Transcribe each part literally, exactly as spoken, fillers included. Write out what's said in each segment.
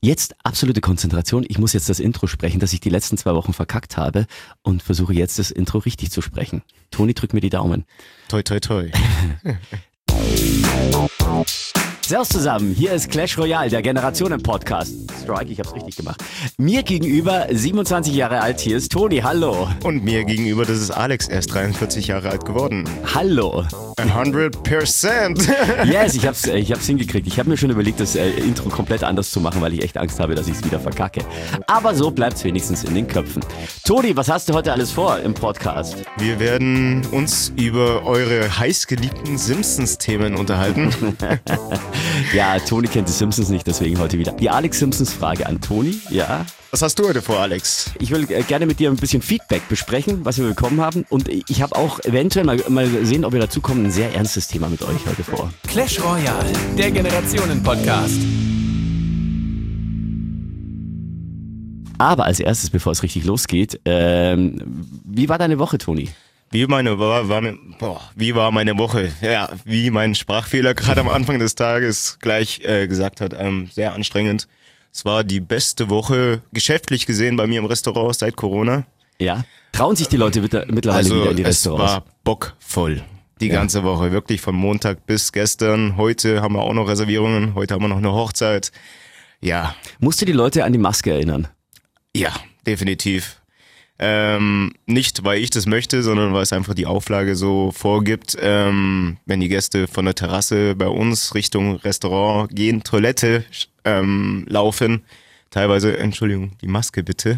Jetzt absolute Konzentration. Ich muss jetzt das Intro sprechen, das ich die letzten zwei Wochen verkackt habe und versuche jetzt das Intro richtig zu sprechen. Toni, drück mir die Daumen. Toi, toi, toi. Servus zusammen, hier ist Clash Royale, der Generationen-Podcast. Strike, ich hab's richtig gemacht. Mir gegenüber, siebenundzwanzig Jahre alt, hier ist Toni, hallo. Und mir gegenüber, das ist Alex, er ist dreiundvierzig Jahre alt geworden. Hallo. hundert Prozent. Yes, ich hab's, ich hab's hingekriegt. Ich habe mir schon überlegt, das äh, Intro komplett anders zu machen, weil ich echt Angst habe, dass ich es wieder verkacke. Aber so bleibt's wenigstens in den Köpfen. Toni, was hast du heute alles vor im Podcast? Wir werden uns über eure heißgeliebten Simpsons-Themen unterhalten. Ja, Toni kennt die Simpsons nicht, deswegen heute wieder die Alex Simpsons Frage an Toni. Ja. Was hast du heute vor, Alex? Ich will äh, gerne mit dir ein bisschen Feedback besprechen, was wir bekommen haben. Und ich habe auch eventuell mal, mal sehen, ob wir dazu kommen, ein sehr ernstes Thema mit euch heute vor. Clash Royale, der Generationen-Podcast. Aber als erstes, bevor es richtig losgeht, ähm, wie war deine Woche, Toni? Wie meine war, war boah, wie war meine Woche? Ja, wie mein Sprachfehler gerade am Anfang des Tages gleich äh, gesagt hat, ähm, sehr anstrengend. Es war die beste Woche geschäftlich gesehen bei mir im Restaurant seit Corona. Ja. Trauen sich die Leute mittlerweile also wieder in die es Restaurants? War bockvoll. Die Ja. ganze Woche, wirklich von Montag bis gestern. Heute haben wir auch noch Reservierungen. Heute haben wir noch eine Hochzeit. Ja, Musst du die Leute an die Maske erinnern? ja, definitiv. Ähm, nicht, weil ich das möchte, sondern weil es einfach die Auflage so vorgibt, ähm, wenn die Gäste von der Terrasse bei uns Richtung Restaurant gehen, Toilette ähm, laufen, teilweise, Entschuldigung, die Maske bitte.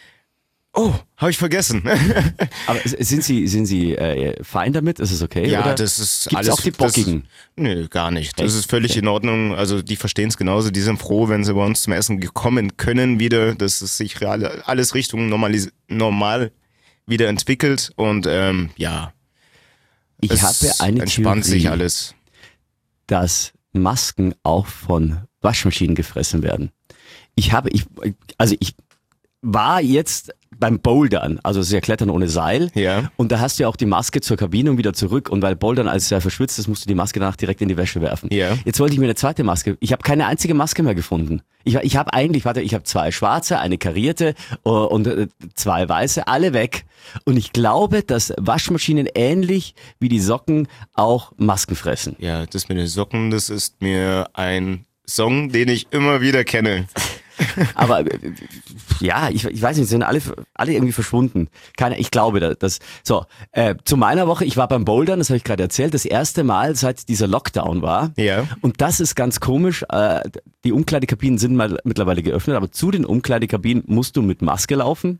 Oh, habe ich vergessen. Aber sind sie, sind sie äh, fein damit? Ist es okay? Ja, oder? das ist Gibt's alles. auch die Bockigen? Das, nö, gar nicht. Das Echt? ist völlig in Ordnung. Also die verstehen es genauso. Die sind froh, wenn sie bei uns zum Essen kommen können wieder, dass es sich real, alles Richtung normalis normal wieder entwickelt. Und ähm, ja, Ich es habe eine entspannt Theorie, sich alles. dass Masken auch von Waschmaschinen gefressen werden. Ich habe, ich, also ich war jetzt beim Bouldern, also es ist ja Klettern ohne Seil. Ja. Und da hast du ja auch die Maske zur Kabine und wieder zurück. Und weil Bouldern als ja verschwitzt ist, musst du die Maske danach direkt in die Wäsche werfen. Ja. Jetzt wollte ich mir eine zweite Maske. Ich habe keine einzige Maske mehr gefunden. Ich, ich habe eigentlich, warte, ich habe zwei schwarze, eine karierte uh, und uh, zwei weiße, alle weg. Und ich glaube, dass Waschmaschinen ähnlich wie die Socken auch Masken fressen. Ja, das mit den Socken, das ist mir ein Song, den ich immer wieder kenne. Aber äh, ja, ich, ich weiß nicht, sind alle alle irgendwie verschwunden. Keine, ich glaube, dass das. So, äh, zu meiner Woche, ich war beim Bouldern, das habe ich gerade erzählt, das erste Mal seit dieser Lockdown war. Ja. Und das ist ganz komisch. Äh, die Umkleidekabinen sind mal mittlerweile geöffnet, aber zu den Umkleidekabinen musst du mit Maske laufen.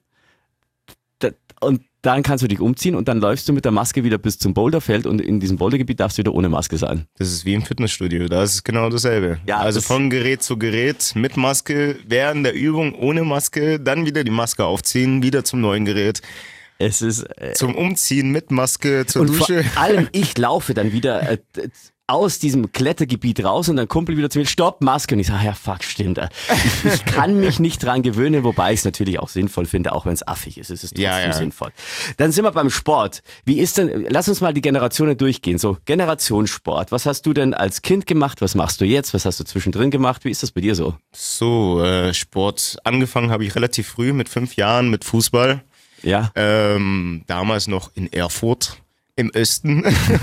Da, und dann kannst du dich umziehen und dann läufst du mit der Maske wieder bis zum Boulderfeld und in diesem Bouldergebiet darfst du wieder ohne Maske sein. Das ist wie im Fitnessstudio, da ist es genau dasselbe. Ja, also das- von Gerät zu Gerät, mit Maske, während der Übung ohne Maske, dann wieder die Maske aufziehen, wieder zum neuen Gerät, Es ist äh, zum Umziehen mit Maske zur und Dusche. vor allem ich laufe dann wieder äh, aus diesem Klettergebiet raus und dann Kumpel wieder zu mir, stopp, Maske. Und ich sage, ja fuck, stimmt. Ich, ich kann mich nicht dran gewöhnen, wobei ich es natürlich auch sinnvoll finde, auch wenn es affig ist. Es ist trotzdem Ja, ja. sinnvoll. Dann sind wir beim Sport. Wie ist denn, lass uns mal die Generationen durchgehen. So, Generationssport. Was hast du denn als Kind gemacht? Was machst du jetzt? Was hast du zwischendrin gemacht? Wie ist das bei dir so? So, äh, Sport. Angefangen habe ich relativ früh, mit fünf Jahren, mit Fußball. Ja. Ähm, damals noch in Erfurt im Osten.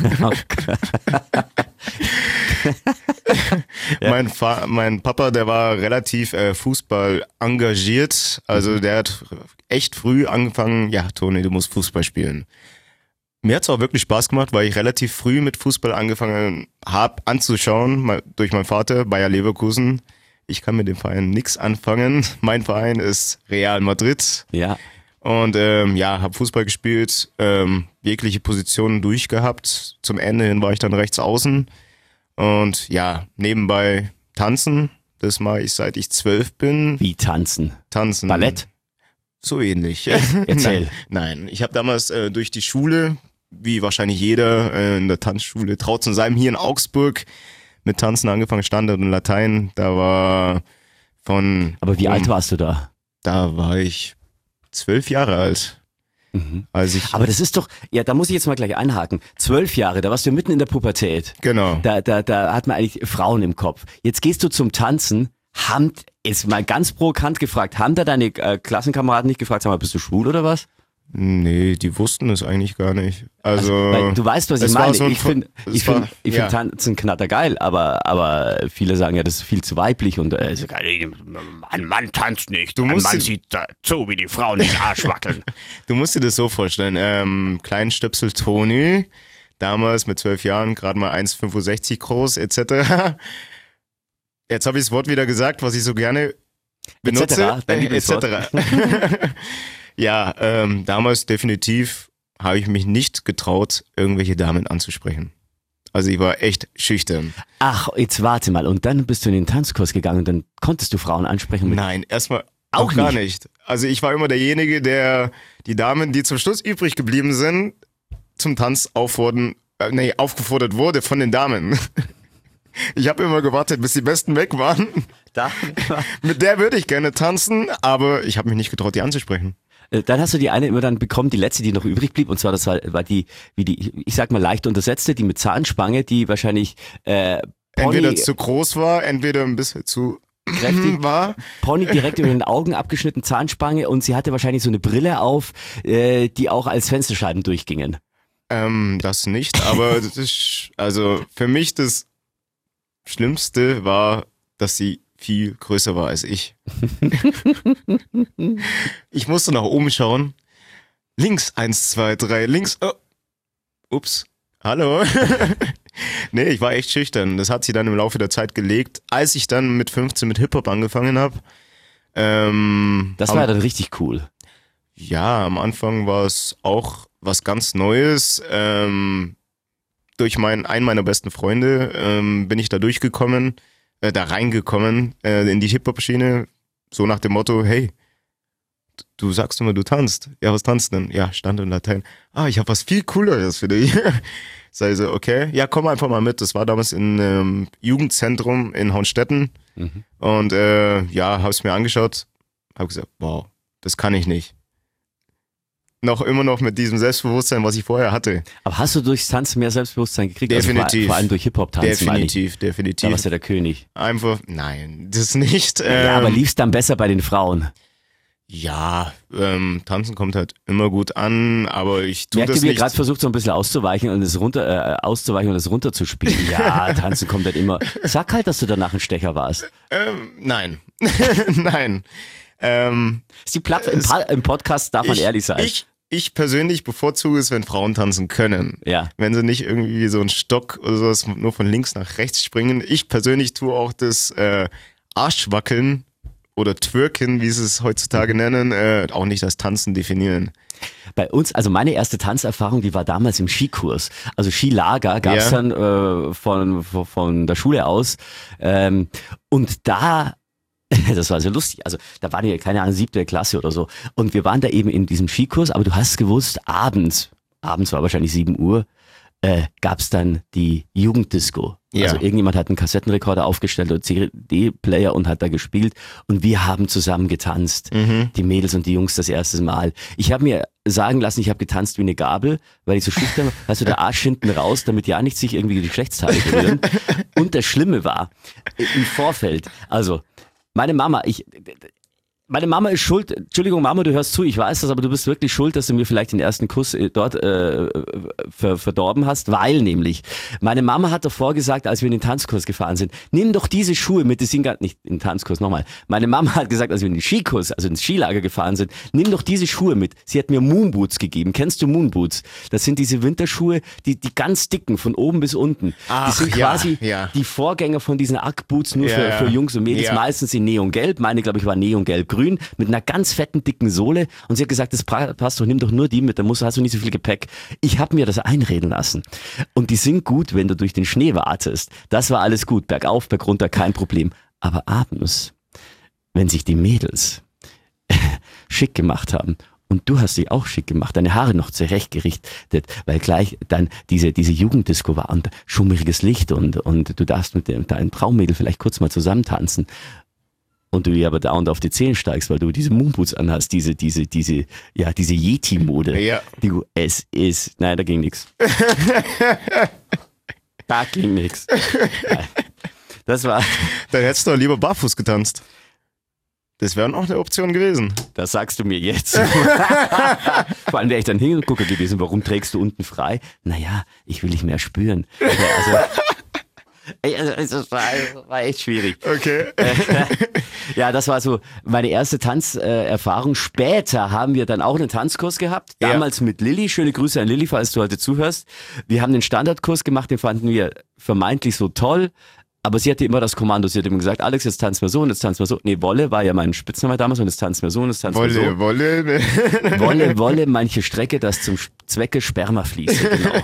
mein, Fa- mein Papa, der war relativ äh, Fußball engagiert. Also der hat echt früh angefangen, ja, Toni, du musst Fußball spielen. Mir hat's auch wirklich Spaß gemacht, weil ich relativ früh mit Fußball angefangen habe anzuschauen, mal, durch meinen Vater, Bayer Leverkusen. Ich kann mit dem Verein nichts anfangen. Mein Verein ist Real Madrid. Ja. Und ähm, ja, habe Fußball gespielt, ähm, jegliche Positionen durchgehabt. Zum Ende hin war ich dann rechts außen. Und ja, nebenbei tanzen. Das mache ich seit ich zwölf bin. Wie tanzen? Tanzen. Ballett? So ähnlich. Erzähl. Nein, nein. Ich habe damals äh, durch die Schule, wie wahrscheinlich jeder äh, in der Tanzschule, Trautzensalm hier in Augsburg, mit Tanzen angefangen, Standard und Latein. Da war von... Aber wie um, alt warst du da? Da war ich zwölf Jahre alt. Mhm. Als ich, Aber das ist doch, ja, da muss ich jetzt mal gleich einhaken. Zwölf Jahre, da warst du mitten in der Pubertät. genau. Da, da, da hat man eigentlich Frauen im Kopf. Jetzt gehst du zum Tanzen. haben, jetzt mal ganz provokant gefragt, haben da deine äh, Klassenkameraden nicht gefragt, sag mal, bist du schwul oder was? Nee, die wussten es eigentlich gar nicht. Also, Weil du weißt, was ich es war meine. so ein ich finde es ich war- find, ich ja. find Tanzen knattergeil, aber, aber viele sagen ja, das ist viel zu weiblich und äh, ist geil. Ein Mann tanzt nicht. Du Ein musst Mann ihn- sieht da zu, wie die Frauen den Arsch wackeln. Du musst dir das so vorstellen, ähm, Kleinstöpsel Toni, damals mit zwölf Jahren, gerade mal eins Komma fünfundsechzig groß, et cetera. Jetzt habe ich das Wort wieder gesagt, was ich so gerne benutze. cetera, dein Äh, et Lieblingswort. cetera. Ja, ähm, damals definitiv habe ich mich nicht getraut, irgendwelche Damen anzusprechen. Also ich war echt schüchtern. Ach, jetzt warte mal. Und dann bist du in den Tanzkurs gegangen und dann konntest du Frauen ansprechen. Mit Nein, erstmal Auch auch gar nicht? nicht. Also ich war immer derjenige, der die Damen, die zum Schluss übrig geblieben sind, zum Tanz auffordern, äh, nee, aufgefordert wurde von den Damen. Ich habe immer gewartet, bis die Besten weg waren. da, Mit der würde ich gerne tanzen, aber ich habe mich nicht getraut, die anzusprechen. Äh, Dann hast du die eine immer dann bekommen, die letzte, die noch übrig blieb. Und zwar, das war, war die, wie die, ich sag mal, leicht untersetzte, die mit Zahnspange, die wahrscheinlich äh, Pony, Entweder zu groß war, entweder ein bisschen zu kräftig war. Pony direkt über den Augen abgeschnitten, Zahnspange und sie hatte wahrscheinlich so eine Brille auf, äh, die auch als Fensterscheiben durchgingen. Ähm, das nicht, aber das ist, also für mich das Schlimmste war, dass sie viel größer war als ich. Ich musste nach oben schauen. Links, eins, zwei, drei, links. Oh. Ups. Hallo. Nee, ich war echt schüchtern. Das hat sie dann im Laufe der Zeit gelegt. Als ich dann mit fünfzehn mit Hip-Hop angefangen habe. Ähm, Das am- war ja dann richtig cool. Ja, am Anfang war es auch was ganz Neues. Ähm, durch meinen, einen meiner besten Freunde ähm, bin ich da durchgekommen, äh, da reingekommen äh, in die Hip-Hop-Schiene. So nach dem Motto, hey, du sagst immer, du tanzt. Ja, was tanzt denn? Ja, Stand und Latein. Ah, ich habe was viel Cooleres für dich. Sag ich so, okay, ja, komm einfach mal mit. Das war damals in ähm, Jugendzentrum in Hohenstetten. Mhm. Und äh, ja, hab's mir angeschaut, hab gesagt, wow, das kann ich nicht. Noch immer noch mit diesem Selbstbewusstsein, was ich vorher hatte. Aber hast du durchs Tanzen mehr Selbstbewusstsein gekriegt? Definitiv. Also vor, vor allem durch Hip-Hop-Tanzen, meine ich. Definitiv, Da definitiv. warst du der König. Einfach, nein, das nicht. Ähm, Ja, aber liefst dann besser bei den Frauen. ja, ähm, Tanzen kommt halt immer gut an, aber ich tue Merkt das ihr, wie ihr nicht. gerade versucht, so ein bisschen auszuweichen und es runter, äh, auszuweichen und es runterzuspielen? Ja, Tanzen kommt halt immer. Sag halt, dass du danach ein Stecher warst. Ähm, nein, nein. Ähm, Ist die Platt im, Pa- im Podcast darf man ich, ehrlich sein. Ich, ich persönlich bevorzuge es, wenn Frauen tanzen können. ja. Wenn sie nicht irgendwie wie so ein Stock oder sowas nur von links nach rechts springen. Ich persönlich tue auch das äh, Arschwackeln oder Twerken, wie sie es heutzutage nennen, äh, auch nicht als Tanzen definieren. Bei uns, also meine erste Tanzerfahrung, die war damals im Skikurs. Also Skilager gab's Ja. dann äh, von, von, von der Schule aus. Ähm, und da, das war sehr lustig, also da waren wir, keine Ahnung, siebte Klasse oder so. Und wir waren da eben in diesem Skikurs, aber du hast gewusst, abends, abends war wahrscheinlich sieben Uhr, äh, gab's dann die Jugenddisco. Ja. Also irgendjemand hat einen Kassettenrekorder aufgestellt oder C D-Player und hat da gespielt und wir haben zusammen getanzt. Die Mädels und die Jungs das erste Mal. Ich habe mir sagen lassen, ich habe getanzt wie eine Gabel, weil ich so schüchtern war. Also der Arsch hinten raus, damit ja nicht sich irgendwie die Geschlechtsteile berühren. Und das Schlimme war, im Vorfeld, also meine Mama, ich... Meine Mama ist schuld, Entschuldigung Mama, du hörst zu, ich weiß das, aber du bist wirklich schuld, dass du mir vielleicht den ersten Kuss äh, dort äh, ver, verdorben hast, weil nämlich meine Mama hat davor gesagt, als wir in den Tanzkurs gefahren sind, nimm doch diese Schuhe mit, die sind gar nicht in den Tanzkurs, nochmal. Meine Mama hat gesagt, als wir in den Skikurs, also ins Skilager gefahren sind, nimm doch diese Schuhe mit. Sie hat mir Moonboots gegeben. Kennst du Moonboots? Das sind diese Winterschuhe, die, die ganz dicken, von oben bis unten. Ach, die sind ja, quasi ja. die Vorgänger von diesen Ackboots, nur Ja, für, ja. für Jungs und Mädels, Ja. meistens in Neongelb. Meine, glaube ich, war Neongelb-grün mit einer ganz fetten, dicken Sohle. Und sie hat gesagt, das pra- passt doch, nimm doch nur die mit, da musst, hast du nicht so viel Gepäck. Ich habe mir das einreden lassen. Und die sind gut, wenn du durch den Schnee wartest. Das war alles gut, bergauf, bergunter, kein Problem. Aber abends, wenn sich die Mädels schick gemacht haben, und du hast dich auch schick gemacht, deine Haare noch zurechtgerichtet, weil gleich dann diese, diese Jugenddisco war und schummriges Licht und, und du darfst mit dem, deinem Traummädel vielleicht kurz mal zusammen tanzen. Und du ihr aber dauernd auf die Zehen steigst, weil du diese Moonboots anhast, diese, diese, diese, ja, diese Yeti-Mode. Ja. Die, es ist, nein, da ging nix. Da ging nix. Das war, Dann hättest du doch lieber barfuß getanzt. Das wäre auch eine Option gewesen. das sagst du mir jetzt. Vor allem wäre ich dann Hingucker gewesen, warum trägst du unten frei? Naja, ich will dich mehr spüren. Also, ey, also, das war, das war echt schwierig. Okay. Ja, das war so meine erste Tanzerfahrung. Später haben wir dann auch einen Tanzkurs gehabt. Ja. Damals mit Lilly. Schöne Grüße an Lilly, falls du heute zuhörst. Wir haben den Standardkurs gemacht, den fanden wir vermeintlich so toll. Aber sie hatte immer das Kommando. Sie hat immer gesagt, Alex, jetzt tanzen wir so und jetzt tanzen wir so. Nee, Wolle war ja mein Spitzname damals und jetzt tanzen wir so und jetzt tanzen wir so. Wolle, Wolle. Wolle, Wolle, manche Strecke, das zum Zwecke Sperma fließt. Genau.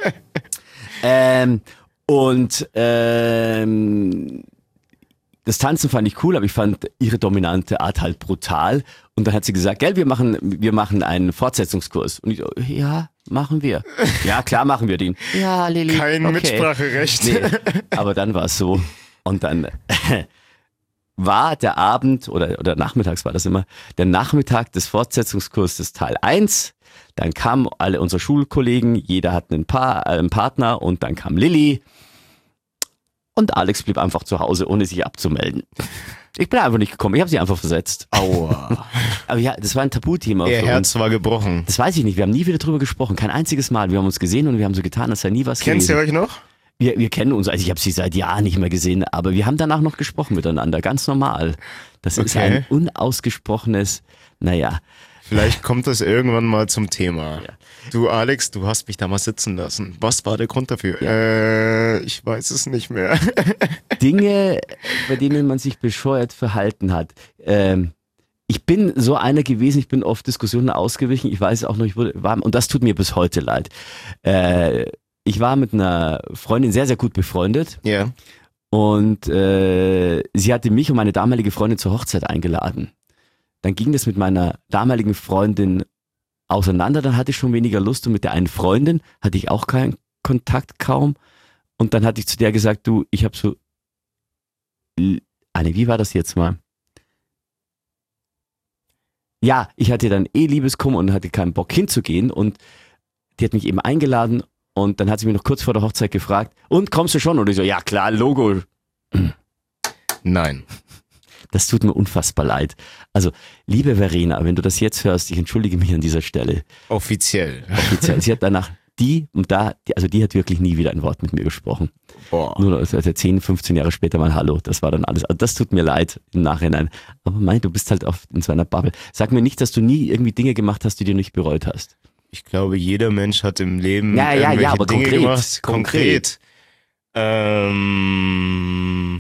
ähm, und ähm, das Tanzen fand ich cool, aber ich fand ihre dominante Art halt brutal. Und dann hat sie gesagt, gell, wir machen, wir machen einen Fortsetzungskurs. Und ich so, ja, machen wir. Ja, klar machen wir den. Ja, Lilly. Kein okay. Mitspracherecht. Nee, aber dann war es so. Und dann war der Abend, oder, oder nachmittags war das immer, der Nachmittag des Fortsetzungskurses Teil eins. Dann kamen alle unsere Schulkollegen, jeder hat einen, pa- äh, einen Partner und dann kam Lilly. Und Alex blieb einfach zu Hause, ohne sich abzumelden. Ich bin einfach nicht gekommen, ich habe sie einfach versetzt. Aua. Aber ja, das war ein Tabuthema. Ihr für Herz uns. war gebrochen. Das weiß ich nicht, wir haben nie wieder drüber gesprochen, kein einziges Mal. Wir haben uns gesehen und wir haben so getan, als sei nie was Kennt gewesen. ihr euch noch? Wir, wir kennen uns, also ich habe sie seit Jahren nicht mehr gesehen, aber wir haben danach noch gesprochen miteinander, ganz normal. Das ist Okay. ein unausgesprochenes, naja, Vielleicht kommt das irgendwann mal zum Thema. Ja. Du Alex, du hast mich da mal sitzen lassen. Was war der Grund dafür? Äh, ich weiß es nicht mehr. Dinge, bei denen man sich bescheuert verhalten hat. Ähm, ich bin so einer gewesen, ich bin oft Diskussionen ausgewichen, ich weiß auch noch, ich wurde, war, und das tut mir bis heute leid. Äh, ich war mit einer Freundin sehr, sehr gut befreundet Ja. und äh, sie hatte mich und meine damalige Freundin zur Hochzeit eingeladen. Dann ging das mit meiner damaligen Freundin auseinander, dann hatte ich schon weniger Lust und mit der einen Freundin hatte ich auch keinen Kontakt kaum und dann hatte ich zu der gesagt, du, ich habe so, Anne, wie war das jetzt mal? Ja, ich hatte dann eh Liebeskummer und hatte keinen Bock hinzugehen und die hat mich eben eingeladen und dann hat sie mich noch kurz vor der Hochzeit gefragt, und kommst du schon? Und ich so, ja klar, Logo. Nein. Das tut mir unfassbar leid. Also, liebe Verena, wenn du das jetzt hörst, ich entschuldige mich an dieser Stelle. Offiziell. Offiziell. Sie hat danach die und da, die, also die hat wirklich nie wieder ein Wort mit mir gesprochen. Boah. Nur also zehn, fünfzehn Jahre später mal Hallo. Das war dann alles. Also das tut mir leid im Nachhinein. Aber mein, du bist halt oft in so einer Bubble. Sag mir nicht, dass du nie irgendwie Dinge gemacht hast, die du nicht bereut hast. Ich glaube, jeder Mensch hat im Leben Ja, ja, irgendwelche ja, aber Dinge konkret, gemacht. konkret. Ähm,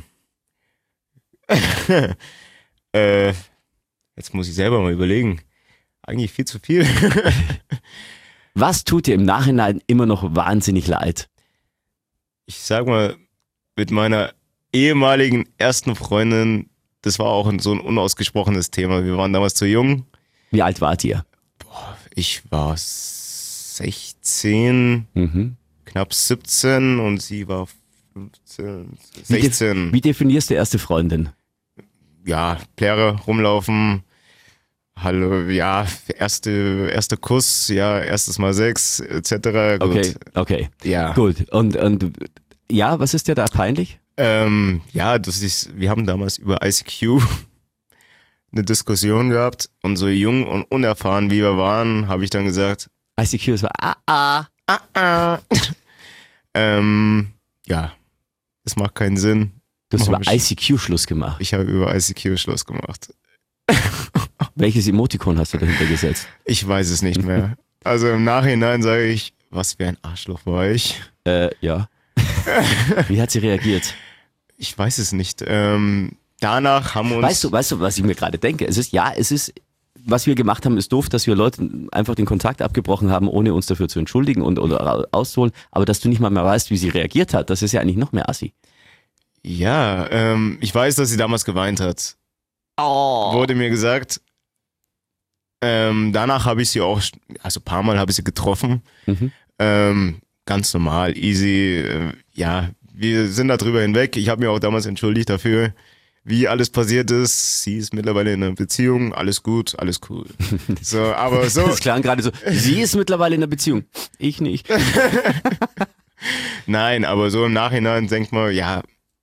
äh, jetzt muss ich selber mal überlegen. Eigentlich viel zu viel. Was tut dir im Nachhinein immer noch wahnsinnig leid? Ich sag mal, mit meiner ehemaligen ersten Freundin, das war auch so ein unausgesprochenes Thema. Wir waren damals zu jung. Wie alt wart ihr? Ich war sechzehn, Mhm. knapp siebzehn und sie war fünfzehn, Wie, def- sechzehn. wie definierst du erste Freundin? Ja, Plärre, rumlaufen. Hallo, ja, erste, erster Kuss, ja, erstes Mal Sex, et cetera. Gut. Okay, okay. Ja. Gut. Und, und ja, was ist dir da peinlich? Ähm, ja, das ist, wir haben damals über I C Q eine Diskussion gehabt und so jung und unerfahren wie wir waren, habe ich dann gesagt, I C Q, es war ah, ah. ah, ah. ähm, ja, es macht keinen Sinn. Du hast Hab über ich- I C Q Schluss gemacht. Ich habe über I C Q Schluss gemacht. Welches Emotikon hast du dahinter gesetzt? Ich weiß es nicht mehr. Also im Nachhinein sage ich, was für ein Arschloch war ich. Äh, ja. Wie hat sie reagiert? Ich weiß es nicht. Ähm, danach haben wir uns... Weißt du, weißt du, was ich mir gerade denke? Es ist, ja, es ist, was wir gemacht haben, ist doof, dass wir Leuten einfach den Kontakt abgebrochen haben, ohne uns dafür zu entschuldigen und oder auszuholen. Aber dass du nicht mal mehr weißt, wie sie reagiert hat, das ist ja eigentlich noch mehr assi. Ja, ähm, ich weiß, dass sie damals geweint hat. Oh. Wurde mir gesagt. Ähm, danach habe ich sie auch, also ein paar Mal habe ich sie getroffen. Mhm. Ähm, ganz normal, easy. Äh, ja, wir sind da drüber hinweg. Ich habe mir auch damals entschuldigt dafür, wie alles passiert ist. Sie ist mittlerweile in einer Beziehung, alles gut, alles cool. So, aber so, Das klang gerade so, sie ist mittlerweile in einer Beziehung. Ich nicht. nein, aber so im Nachhinein denkt man, ja,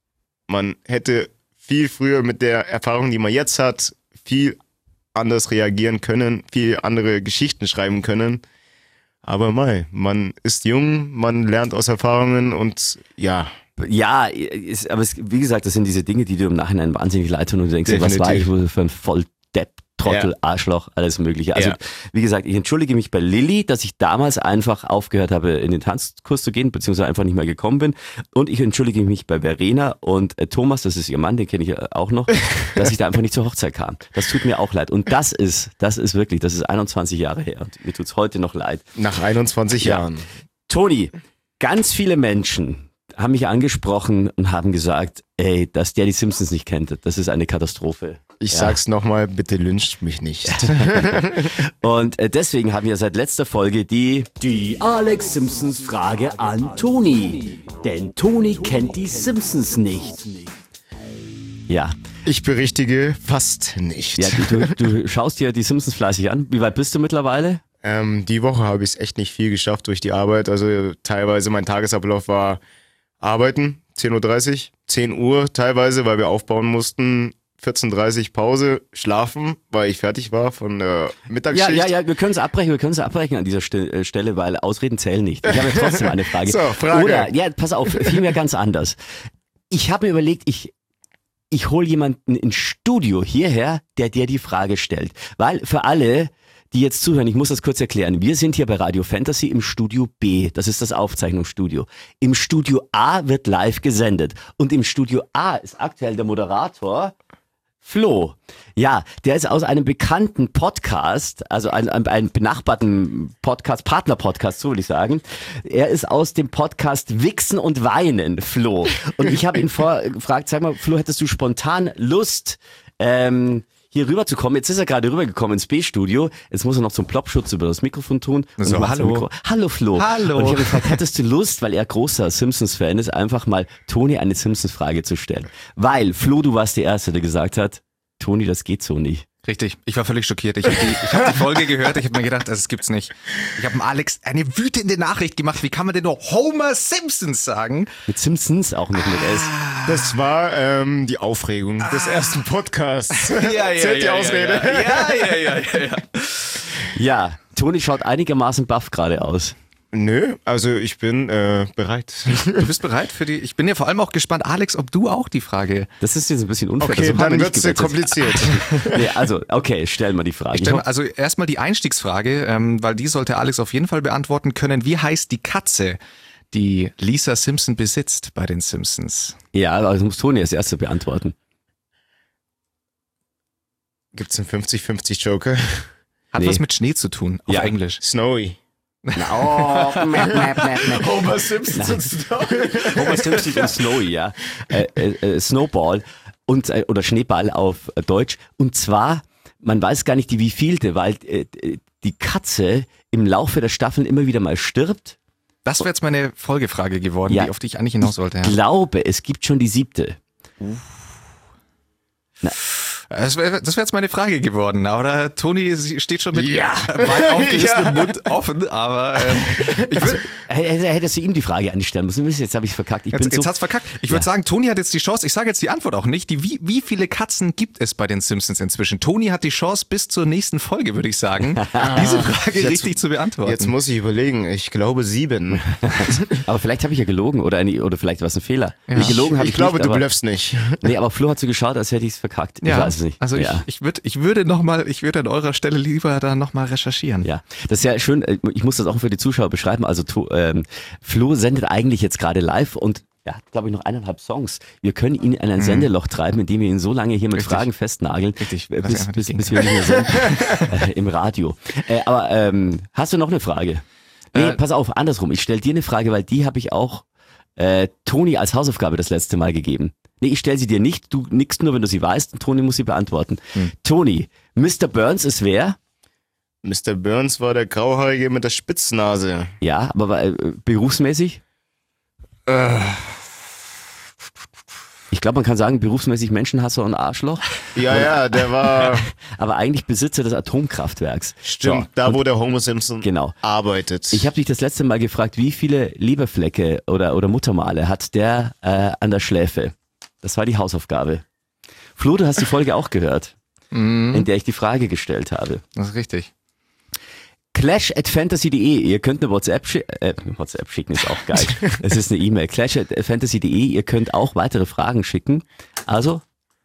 man hätte viel früher mit der Erfahrung, die man jetzt hat, viel anders reagieren können, viel andere Geschichten schreiben können. Aber mei, man ist jung, man lernt aus Erfahrungen und ja. Ja, ist, aber es, wie gesagt, das sind diese Dinge, die dir im Nachhinein wahnsinnig leid tun und du denkst, was war ich wohl für ein Volldepp, Trottel, ja. Arschloch, alles mögliche. Also ja. wie gesagt, ich entschuldige mich bei Lilly, dass ich damals einfach aufgehört habe, in den Tanzkurs zu gehen, beziehungsweise einfach nicht mehr gekommen bin. Und ich entschuldige mich bei Verena und äh, Thomas, das ist ihr Mann, den kenne ich äh, auch noch, dass ich da einfach nicht zur Hochzeit kam. Das tut mir auch leid. Und das ist, das ist wirklich, das ist einundzwanzig Jahre her und mir tut's heute noch leid. Nach einundzwanzig ja. Jahren. Toni, ganz viele Menschen haben mich angesprochen und haben gesagt, ey, dass der die Simpsons nicht kennt, das ist eine Katastrophe. Ich ja. sag's nochmal, bitte lyncht mich nicht. Und äh, deswegen haben wir seit letzter Folge die Die Alex Simpsons Frage an Toni. Denn Toni kennt die Simpsons nicht. Ja. Ich berichtige fast nicht. Ja, du, du schaust dir die Simpsons fleißig an. Wie weit bist du mittlerweile? Ähm, die Woche habe ich es echt nicht viel geschafft durch die Arbeit. Also teilweise mein Tagesablauf war arbeiten, zehn Uhr dreißig, zehn Uhr teilweise, weil wir aufbauen mussten, vierzehn Uhr dreißig Pause, schlafen, weil ich fertig war von der Mittagsschicht. Ja, ja, ja, wir können es abbrechen, wir können es abbrechen an dieser Stelle, weil Ausreden zählen nicht. Ich habe ja trotzdem eine Frage. So, Frage. Oder, ja, pass auf, vielmehr ganz anders. Ich habe mir überlegt, ich ich hole jemanden ins Studio hierher, der dir die Frage stellt. Weil für alle, die jetzt zuhören, ich muss das kurz erklären. Wir sind hier bei Radio Fantasy im Studio B. Das ist das Aufzeichnungsstudio. Im Studio A wird live gesendet. Und im Studio A ist aktuell der Moderator Flo. Ja, der ist aus einem bekannten Podcast, also ein, ein, ein benachbarten Podcast, Partner-Podcast, so will ich sagen. Er ist aus dem Podcast Wichsen und Weinen, Flo. Und ich habe ihn vorgefragt, sag mal, Flo, hättest du spontan Lust, ähm, hier rüber zu kommen? Jetzt ist er gerade rübergekommen ins B-Studio. Jetzt muss er noch zum Plopschutz über das Mikrofon tun. Und so, hallo. Mikro- hallo Flo. Hallo. Und ich habe gefragt, hättest du Lust, weil er großer Simpsons-Fan ist, einfach mal Toni eine Simpsons-Frage zu stellen? Weil, Flo, du warst der Erste, der gesagt hat, Toni, das geht so nicht. Richtig, ich war völlig schockiert. Ich habe die, ich hab die Folge gehört, ich habe mir gedacht, das gibt's nicht. Ich habe dem Alex eine wütende Nachricht gemacht. Wie kann man denn nur Homer Simpsons sagen? Mit Simpsons auch noch mit S. Das war ähm, die Aufregung des ersten Podcasts. Ja, ja, Zählt die ja, Ausrede. Ja, ja, ja, ja, ja. Ja, Toni schaut einigermaßen baff gerade aus. Nö, also ich bin äh, bereit. Du bist bereit für die, ich bin ja vor allem auch gespannt, Alex, ob du auch die Frage... Das ist jetzt ein bisschen unfair. Okay, das haben wir dann nicht wird's gewettet. kompliziert. Nee, also, okay, stell mal die Frage. Ich stell mal, also erstmal die Einstiegsfrage, ähm, weil die sollte Alex auf jeden Fall beantworten können. Wie heißt die Katze, die Lisa Simpson besitzt bei den Simpsons? Ja, aber das muss Toni als Erster beantworten. Gibt's einen fünfzig fünfzig Joker? Hat Nee. was mit Schnee zu tun, auf Ja. Englisch. Snowy. Oh, map, map, map, map. Homer Simpson und Snowy. Homer Simpson und Snowy, ja. Äh, äh, äh, Snowball und, äh, oder Schneeball auf äh, Deutsch. Und zwar, man weiß gar nicht die wievielte, weil äh, die Katze im Laufe der Staffeln immer wieder mal stirbt. Das wäre jetzt meine Folgefrage geworden, Ja. die, auf die ich eigentlich hinaus wollte. Ich Ja. glaube, es gibt schon die siebte. Das wäre das wär jetzt meine Frage geworden, aber Toni sie steht schon mit Ja. weit aufgerissenem Ja. Mund offen, aber ähm, ich würd, Hätte- Hättest du ihm die Frage eigentlich stellen müssen. Jetzt habe ich verkackt. Ich bin jetzt, jetzt so, hat's verkackt. Ich würde Ja. sagen, Toni hat jetzt die Chance, ich sage jetzt die Antwort auch nicht, die, wie, wie viele Katzen gibt es bei den Simpsons inzwischen? Toni hat die Chance bis zur nächsten Folge, würde ich sagen, diese Frage Jetzt- richtig zu beantworten. Jetzt muss ich überlegen. Ich glaube sieben. aber vielleicht habe ich ja gelogen oder, eine, oder vielleicht war es ein Fehler. Nee, gelogen habe ich, Ich glaube, nicht, du aber, bluffst nicht. Nee, aber Flo hat so geschaut, als hätte ich es verkackt. Ich ja, weiß es nicht. also ich, ja. ich, würd, ich würde noch mal, ich würde an eurer Stelle lieber da nochmal recherchieren. Ja, das ist ja schön, äh, ich muss das auch für die Zuschauer beschreiben, also to- ähm, Flo sendet eigentlich jetzt gerade live und er hat, glaube ich, noch eineinhalb Songs. Wir können ihn in ein Sendeloch treiben, indem wir ihn so lange hier mit Richtig. Fragen festnageln, Richtig. äh, Lass bis, einfach die bis, Dinge. bis wir nicht mehr senden äh, im Radio. Äh, aber ähm, hast du noch eine Frage? Nee, Äh, pass auf, andersrum. Ich stelle dir eine Frage, weil die habe ich auch äh, Toni als Hausaufgabe das letzte Mal gegeben. Nee, ich stelle sie dir nicht. Du nickst nur, wenn du sie weißt und Toni muss sie beantworten. Hm. Toni, Mister Burns ist wer? Mister Burns war der Grauhaarige mit der Spitznase. Ja, aber äh, berufsmäßig? Ich glaube, man kann sagen, berufsmäßig Menschenhasser und Arschloch, Ja, ja, der war, aber eigentlich Besitzer des Atomkraftwerks. stimmt, So, da und wo der Homer Simpson Genau. arbeitet. Ich habe dich das letzte Mal gefragt, wie viele Leberflecke oder, oder Muttermale hat der äh, an der Schläfe? Das war die Hausaufgabe. Flo, du hast die Folge auch gehört, Mhm. in der ich die Frage gestellt habe. Das ist richtig. clash at fantasy punkt de, ihr könnt eine WhatsApp, schi- äh, WhatsApp schicken, ist auch geil. Es ist eine E-Mail. clash at fantasy punkt de, ihr könnt auch weitere Fragen schicken. Also,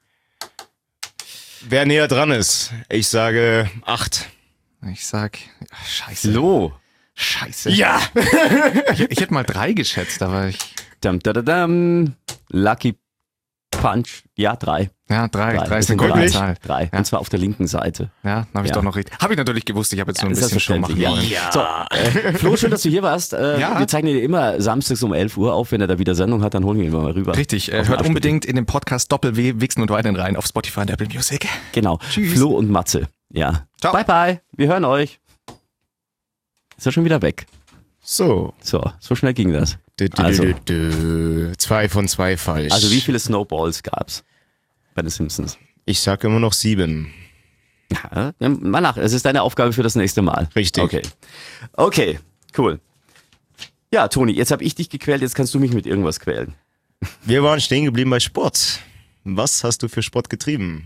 Wer näher dran ist, ich sage acht. Ich sag, ach, scheiße. Flo. Scheiße. Ja! Ich, ich hätte mal drei geschätzt, aber ich, Dam, da, da, dam. Lucky Punch. Ja, drei. ja, drei, drei, Das ist eine sind gute wirklich? Zahl. Drei. Ja. Und zwar auf der linken Seite. Ja, habe ich Ja. doch noch richtig. Habe ich natürlich gewusst, ich habe jetzt nur ein Das ist bisschen Show machen selbstverständlich, wollen. ja. So, äh, Flo, schön, dass du hier warst. Äh, Ja. Wir zeichnen dir immer samstags um elf Uhr auf. Wenn er da wieder Sendung hat, dann holen wir ihn mal rüber. Richtig, äh, Auf den hört Abspiel. unbedingt in den Podcast Doppel-W, Wichsen und Weinen rein auf Spotify und Apple Music. Genau. Tschüss. Flo und Matze. Ja. Ciao. Bye, bye. Wir hören euch. Ist er schon wieder weg? So. So, so schnell ging das. Dü, dü, Also. dü, dü. Zwei von zwei falsch. Also wie viele Snowballs gab's bei den Simpsons? Ich sag immer noch sieben. Ja, mal nach. Es ist deine Aufgabe für das nächste Mal. Richtig. Okay. Okay, cool. Ja, Toni, jetzt habe ich dich gequält, jetzt kannst du mich mit irgendwas quälen. Wir waren stehen geblieben bei Sport. Was hast du für Sport getrieben?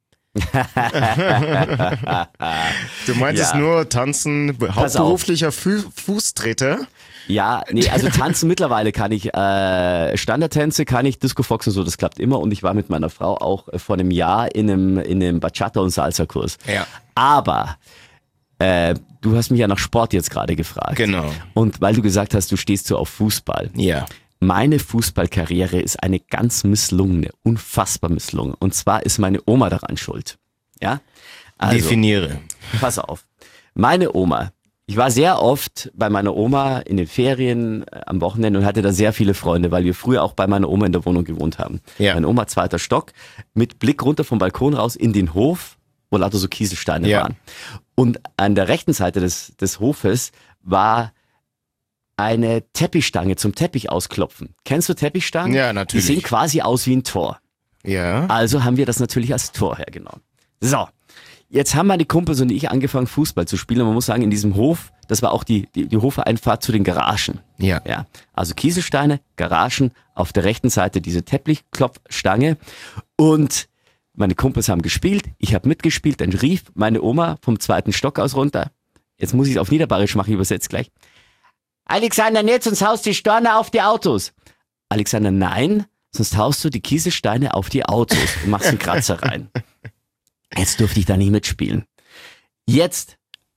Du meintest Ja. nur Tanzen, hauptberuflicher Fu Fußtreter. Ja, nee, also tanzen mittlerweile kann ich, äh, Standardtänze kann ich, Disco Fox und so, das klappt immer. Und ich war mit meiner Frau auch äh, vor einem Jahr in einem, in einem Bachata- und Salsa-Kurs. Ja. Aber äh, du hast mich ja nach Sport jetzt gerade gefragt. Genau. Und weil du gesagt hast, du stehst so auf Fußball. Ja. Meine Fußballkarriere ist eine ganz misslungene, unfassbar misslungen. Und zwar ist meine Oma daran schuld. Ja? Also, Definiere. pass auf. Meine Oma. Ich war sehr oft bei meiner Oma in den Ferien äh, am Wochenende und hatte da sehr viele Freunde, weil wir früher auch bei meiner Oma in der Wohnung gewohnt haben. Ja. Meine Oma zweiter Stock, mit Blick runter vom Balkon raus in den Hof, wo lauter so Kieselsteine Ja. waren. Und an der rechten Seite des, des Hofes war eine Teppichstange zum Teppich ausklopfen. Kennst du Teppichstangen? Ja, natürlich. Die sehen quasi aus wie ein Tor. Ja. Also haben wir das natürlich als Tor hergenommen. So, jetzt haben meine Kumpels und ich angefangen Fußball zu spielen. Und man muss sagen, in diesem Hof, das war auch die, die, die Hofeinfahrt zu den Garagen. Ja. Ja, also Kieselsteine, Garagen, auf der rechten Seite diese Teppichklopfstange und meine Kumpels haben gespielt, ich habe mitgespielt, dann rief meine Oma vom zweiten Stock aus runter, jetzt muss ich es auf Niederbayerisch machen, ich übersetze gleich, Alexander, nicht, sonst haust die Steine auf die Autos. Alexander, nein, sonst haust du die Kieselsteine auf die Autos und machst einen Kratzer rein. Jetzt durfte ich da nicht mitspielen. Jetzt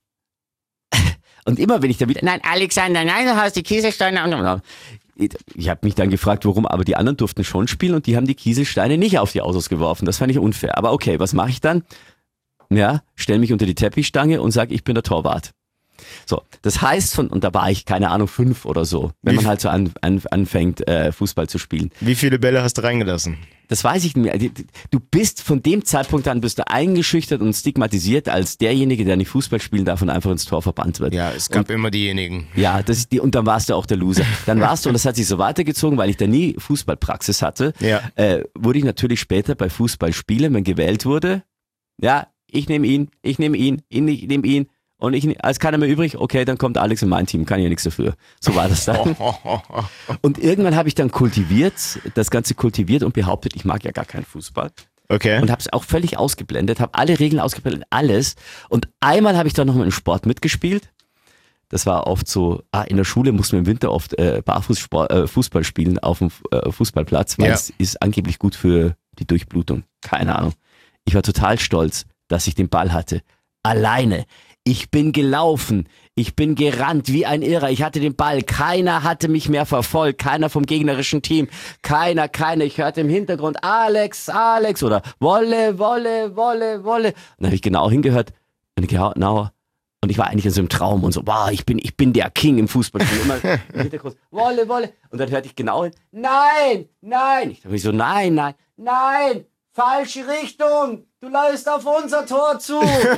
und immer wenn ich da wieder, nein, Alexander, nein, du hast die Kieselsteine. Ich habe mich dann gefragt, warum, aber die anderen durften schon spielen und die haben die Kieselsteine nicht auf die Autos geworfen. Das fand ich unfair. Aber okay, was mache ich dann? Ja, stell mich unter die Teppichstange und sag, ich bin der Torwart. So, das heißt von, und da war ich, keine Ahnung, fünf oder so, wenn Wie man f- halt so an, an, anfängt, äh, Fußball zu spielen. Wie viele Bälle hast du reingelassen? Das weiß ich nicht mehr. Du bist von dem Zeitpunkt an bist du eingeschüchtert und stigmatisiert als derjenige, der nicht Fußball spielen darf und einfach ins Tor verbannt wird. Ja, es gab immer diejenigen. Ja, das ist die, und dann warst du auch der Loser. Dann warst du, und das hat sich so weitergezogen, weil ich da nie Fußballpraxis hatte, Ja. äh, wurde ich natürlich später bei Fußballspielen, wenn gewählt wurde, ja, ich nehme ihn, ich nehme ihn, ich nehme ihn, und ich, als keiner mehr übrig, okay, dann kommt Alex in mein Team, kann ich ja nichts dafür. So war das dann. Und irgendwann habe ich dann kultiviert, das Ganze kultiviert und behauptet, ich mag ja gar keinen Fußball. Okay. Und habe es auch völlig ausgeblendet, habe alle Regeln ausgeblendet, alles. Und einmal habe ich dann noch mal im Sport mitgespielt. Das war oft so, ah, in der Schule mussten wir im Winter oft äh, barfuß äh, Fußball spielen auf dem äh, Fußballplatz, weil Ja. es ist angeblich gut für die Durchblutung. Keine Ahnung. Ich war total stolz, dass ich den Ball hatte. Alleine. Ich bin gelaufen, ich bin gerannt wie ein Irrer, ich hatte den Ball, keiner hatte mich mehr verfolgt, keiner vom gegnerischen Team, keiner, keiner, ich hörte im Hintergrund Alex, Alex oder Wolle, Wolle, Wolle, Wolle. Und dann habe ich genau hingehört und genau, und ich war eigentlich in so einem Traum und so, wow, ich bin, ich bin der King im Fußballspiel. Immer im Hintergrund, Wolle, Wolle. Und dann hörte ich genau hin, nein, nein. Ich dachte mir so, nein, nein, nein, falsche Richtung, du läufst auf unser Tor zu.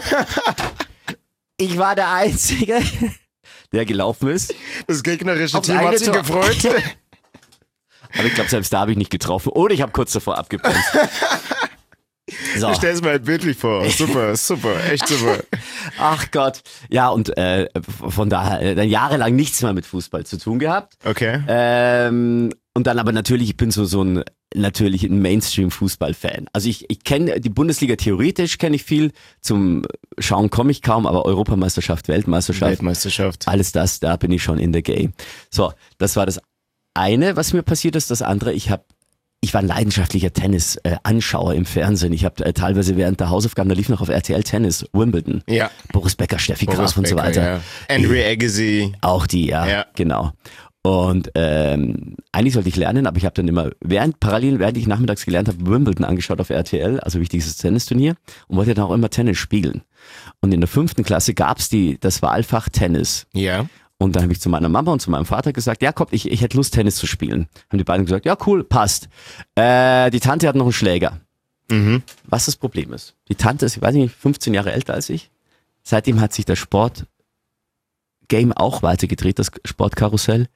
Ich war der Einzige, der gelaufen ist. Das gegnerische Aufs Team eigene hat sich Tor. gefreut. Aber ich glaube, selbst da habe ich nicht getroffen. Oder ich habe kurz davor abgebremst. So. Ich stell's mir halt bildlich vor. Super, super, echt super. Ach Gott. Ja, und äh, von daher äh, dann jahrelang nichts mehr mit Fußball zu tun gehabt. Okay. Ähm, und dann aber natürlich, ich bin so, so ein, natürlich ein Mainstream-Fußball-Fan. Also ich, ich kenne die Bundesliga theoretisch, kenne ich viel. Zum Schauen komme ich kaum, aber Europameisterschaft, Weltmeisterschaft, Weltmeisterschaft. alles das, da bin ich schon in the game. So, das war das eine, was mir passiert ist. Das andere, ich habe Ich war ein leidenschaftlicher Tennis-Anschauer im Fernsehen. Ich habe äh, teilweise während der Hausaufgaben, da lief noch auf R T L Tennis, Wimbledon, Ja. Boris Becker, Steffi Boris Graf und so Becker, weiter. Ja. Andre Agassi. Auch die, ja, Ja. genau. Und ähm, eigentlich sollte ich lernen, aber ich habe dann immer, während parallel, während ich nachmittags gelernt habe, Wimbledon angeschaut auf R T L, also wichtigstes Tennisturnier, und wollte dann auch immer Tennis spielen. Und in der fünften Klasse gab's die das Wahlfach Tennis. Ja. Und dann habe ich zu meiner Mama und zu meinem Vater gesagt, ja komm, ich, ich hätte Lust, Tennis zu spielen. Haben die beiden gesagt, ja cool, passt. Äh, die Tante hat noch einen Schläger. Mhm. Was das Problem ist. Die Tante ist, ich weiß nicht, fünfzehn Jahre älter als ich. Seitdem hat sich das Sport-Game auch weitergedreht, das Sportkarussell.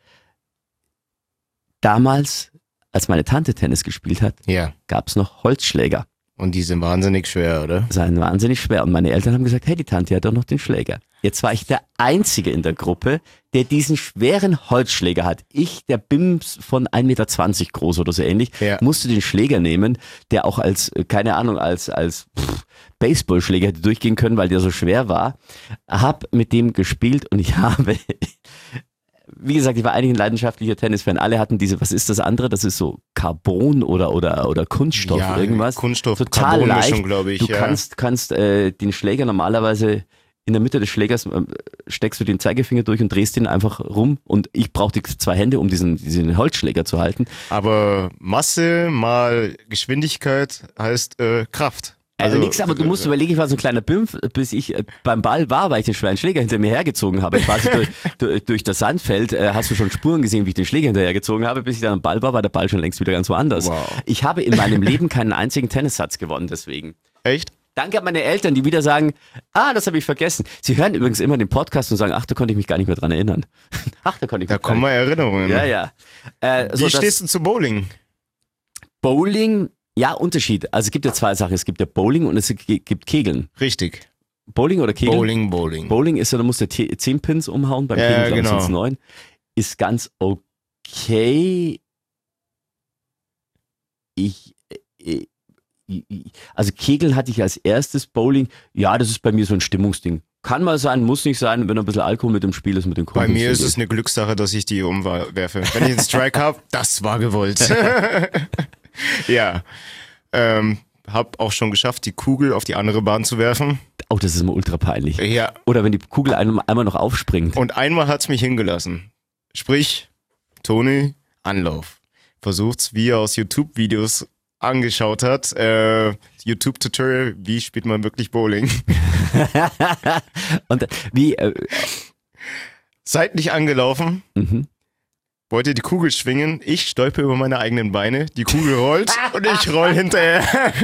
Damals, als meine Tante Tennis gespielt hat, Ja. gab es noch Holzschläger. Und die sind wahnsinnig schwer, oder? Das war wahnsinnig schwer. Und meine Eltern haben gesagt, hey, die Tante hat doch noch den Schläger. Jetzt war ich der Einzige in der Gruppe, der diesen schweren Holzschläger hat. Ich, der Bims von ein Meter zwanzig groß oder so ähnlich, Ja. musste den Schläger nehmen, der auch als, äh, keine Ahnung, als, als pff, Baseballschläger hätte durchgehen können, weil der so schwer war. Hab mit dem gespielt und ich habe, wie gesagt, ich war eigentlich ein leidenschaftlicher Tennisfan. Alle hatten diese, was ist das andere? Das ist so Carbon oder, oder, oder Kunststoff, Ja, irgendwas. Kunststoff, Total Carbonmischung, leicht. glaube ich, Du ja. kannst, kannst äh, den Schläger normalerweise in der Mitte des Schlägers äh, steckst du den Zeigefinger durch und drehst ihn einfach rum und ich brauche die zwei Hände, um diesen, diesen Holzschläger zu halten. Aber Masse mal Geschwindigkeit heißt äh, Kraft. Also, also nix, aber du musst überlegen, ich war so ein kleiner Bimpf, bis ich äh, beim Ball war, weil ich den schweren Schläger hinter mir hergezogen habe. Quasi durch, durch, durch das Sandfeld äh, hast du schon Spuren gesehen, wie ich den Schläger hinterhergezogen habe. Bis ich dann am Ball war, war der Ball schon längst wieder ganz woanders. Wow. Ich habe in meinem Leben keinen einzigen Tennissatz gewonnen, deswegen. Echt? Danke an meine Eltern, die wieder sagen, ah, das habe ich vergessen. Sie hören übrigens immer den Podcast und sagen, ach, da konnte ich mich gar nicht mehr dran erinnern. Ach, da konnte ich Da mich kommen gar mal Erinnerungen. nicht. Ja, ja. Äh, so Wie das stehst du zu Bowling? Bowling, ja, Unterschied. Also es gibt ja zwei Sachen. Es gibt ja Bowling und es gibt Kegeln. Richtig. Bowling oder Kegeln? Bowling, Bowling. Bowling ist ja, da musst du te- zehn Pins umhauen, beim Ja, Kegeln glaube ich genau. sind es neun. Ist ganz okay. Ich, äh, ich, also Kegeln hatte ich als erstes, Bowling, ja, das ist bei mir so ein Stimmungsding. Kann mal sein, muss nicht sein, wenn ein bisschen Alkohol mit dem Spiel ist, mit den Bei Kumpels. mir ist es eine Glückssache, dass ich die umwerfe. Wenn ich einen Strike habe, das war gewollt. Ja. Ähm, hab auch schon geschafft, die Kugel auf die andere Bahn zu werfen. Oh, das ist immer ultra peinlich. Ja. Oder wenn die Kugel einmal, einmal noch aufspringt. Und einmal hat's mich hingelassen. Sprich, Toni, Anlauf. Versucht's, wie er aus YouTube-Videos angeschaut hat. Äh, YouTube-Tutorial, wie spielt man wirklich Bowling? Und wie, äh, Seitlich angelaufen, mhm. wollte die Kugel schwingen, ich stolper über meine eigenen Beine, die Kugel rollt und ich roll hinterher.